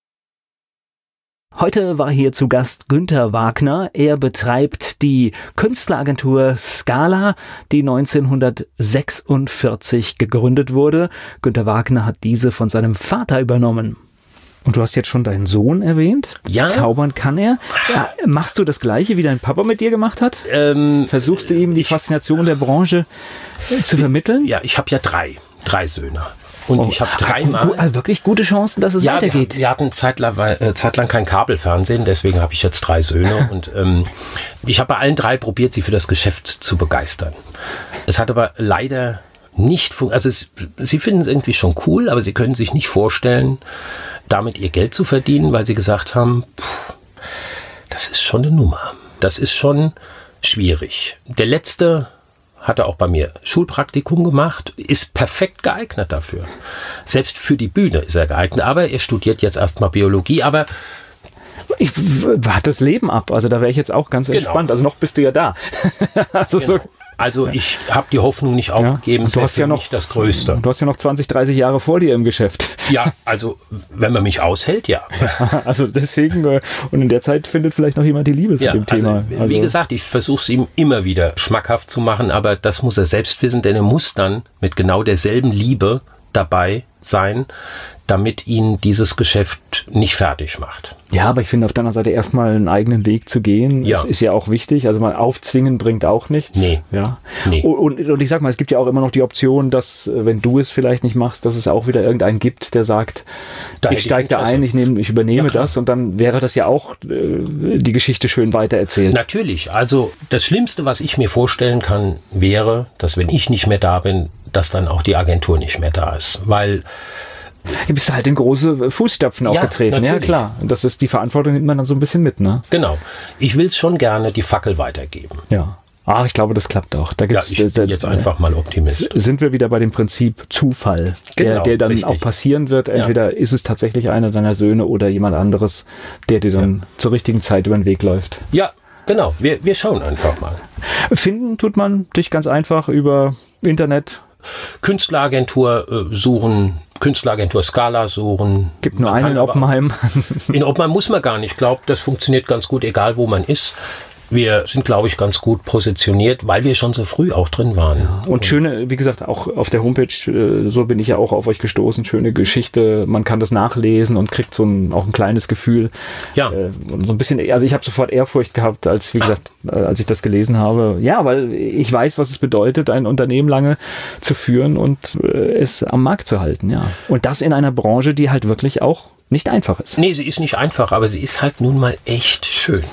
Heute war hier zu Gast Günter Wagner. Er betreibt die Künstleragentur Scala, die 1946 gegründet wurde. Günter Wagner hat diese von seinem Vater übernommen. Und du hast jetzt schon deinen Sohn erwähnt. Ja. Zaubern kann er. Ja, machst du das Gleiche, wie dein Papa mit dir gemacht hat? Versuchst du ihm die Faszination der Branche zu vermitteln? Ja, ich habe ja drei Söhne. Und ich habe dreimal... Wirklich gute Chancen, dass es weitergeht. Wir hatten zeitlang kein Kabelfernsehen, deswegen habe ich jetzt 3 Söhne. Und ich habe bei allen 3 probiert, sie für das Geschäft zu begeistern. Es hat aber leider nicht funktioniert. Also sie finden es irgendwie schon cool, aber sie können sich nicht vorstellen, damit ihr Geld zu verdienen, weil sie gesagt haben, das ist schon eine Nummer. Das ist schon schwierig. Der letzte hatte auch bei mir Schulpraktikum gemacht, ist perfekt geeignet dafür. Selbst für die Bühne ist er geeignet, aber er studiert jetzt erstmal Biologie, aber ich warte das Leben ab, also da wäre ich jetzt auch ganz entspannt, also noch bist du ja da. Also ich habe die Hoffnung nicht aufgegeben, es wäre für mich das Größte. Du hast ja noch 20, 30 Jahre vor dir im Geschäft. Ja, also wenn man mich aushält, ja. Also deswegen, und in der Zeit findet vielleicht noch jemand die Liebe zu dem Thema. Wie gesagt, ich versuche es ihm immer wieder schmackhaft zu machen, aber das muss er selbst wissen, denn er muss dann mit genau derselben Liebe dabei sein, damit ihn dieses Geschäft nicht fertig macht. Ja, aber ich finde auf deiner Seite erstmal einen eigenen Weg zu gehen, ja. Das ist ja auch wichtig. Also mal aufzwingen bringt auch nichts. Nee. Ja. Nee. Und ich sag mal, es gibt ja auch immer noch die Option, dass, wenn du es vielleicht nicht machst, dass es auch wieder irgendeinen gibt, der sagt, ich steige da ein, ich übernehme das, und dann wäre das ja auch die Geschichte schön weitererzählt. Natürlich. Also das Schlimmste, was ich mir vorstellen kann, wäre, dass wenn ich nicht mehr da bin, dass dann auch die Agentur nicht mehr da ist. Weil du bist halt in große Fußstapfen auch getreten. Natürlich. Ja, klar. Und das ist die Verantwortung, nimmt man dann so ein bisschen mit, ne? Genau. Ich will es schon gerne die Fackel weitergeben. Ja. Ich glaube, das klappt auch. Da gibt's, ich bin jetzt einfach mal Optimist. Sind wir wieder bei dem Prinzip Zufall, der dann richtig auch passieren wird. Entweder ist es tatsächlich einer deiner Söhne oder jemand anderes, der dir dann zur richtigen Zeit über den Weg läuft. Ja, genau. Wir schauen einfach mal. Finden tut man dich ganz einfach über Internet. Künstleragentur suchen, Künstleragentur Scala suchen. Gibt nur einen in Oppenheim. In Oppenheim muss man gar nicht. Ich glaube, das funktioniert ganz gut, egal wo man ist. Wir sind, glaube ich, ganz gut positioniert, weil wir schon so früh auch drin waren. Ja. Und schöne, wie gesagt, auch auf der Homepage, so bin ich ja auch auf euch gestoßen, schöne Geschichte, man kann das nachlesen und kriegt auch ein kleines Gefühl. Ja. Und so ein bisschen, also ich habe sofort Ehrfurcht gehabt, als ich das gelesen habe. Ja, weil ich weiß, was es bedeutet, ein Unternehmen lange zu führen und es am Markt zu halten, ja. Und das in einer Branche, die halt wirklich auch nicht einfach ist. Nee, sie ist nicht einfach, aber sie ist halt nun mal echt schön.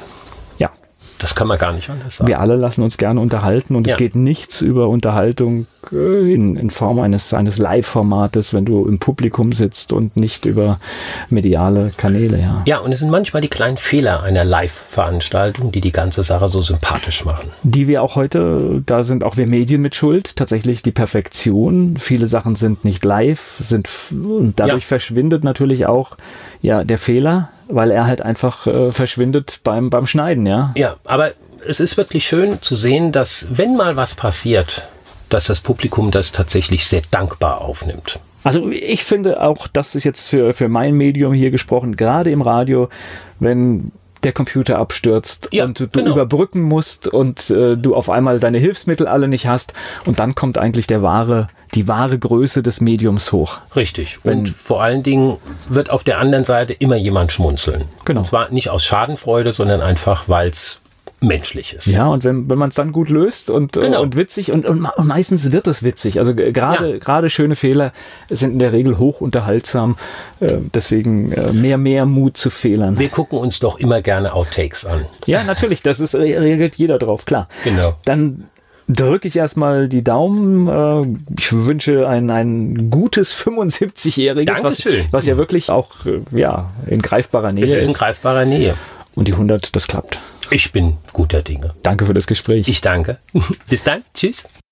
Das kann man gar nicht anders sagen. Wir alle lassen uns gerne unterhalten und es geht nichts über Unterhaltung in Form eines Live-Formates, wenn du im Publikum sitzt und nicht über mediale Kanäle. Ja. Ja, und es sind manchmal die kleinen Fehler einer Live-Veranstaltung, die ganze Sache so sympathisch machen. Die wir auch heute, da sind auch wir Medien mit schuld, tatsächlich die Perfektion. Viele Sachen sind nicht live, und dadurch verschwindet natürlich auch der Fehler, weil er halt einfach verschwindet beim Schneiden, ja. Ja, aber es ist wirklich schön zu sehen, dass, wenn mal was passiert, dass das Publikum das tatsächlich sehr dankbar aufnimmt. Also ich finde auch, das ist jetzt für mein Medium hier gesprochen, gerade im Radio, wenn der Computer abstürzt und du überbrücken musst und du auf einmal deine Hilfsmittel alle nicht hast, und dann kommt eigentlich die wahre Größe des Mediums hoch. Richtig. Und vor allen Dingen wird auf der anderen Seite immer jemand schmunzeln. Genau. Und zwar nicht aus Schadenfreude, sondern einfach, weil es menschlich ist. Ja, und wenn man es dann gut löst und witzig, und meistens wird es witzig. Also gerade schöne Fehler sind in der Regel hoch unterhaltsam. Deswegen mehr Mut zu Fehlern. Wir gucken uns doch immer gerne Outtakes an. Ja, natürlich, reagiert jeder drauf, klar. Genau. Dann drücke ich erstmal die Daumen. Ich wünsche ein gutes 75-Jähriges, was ja wirklich auch in greifbarer Nähe ist. Es ist in greifbarer Nähe. Und die 100, das klappt. Ich bin guter Dinge. Danke für das Gespräch. Ich danke. Bis dann. Tschüss.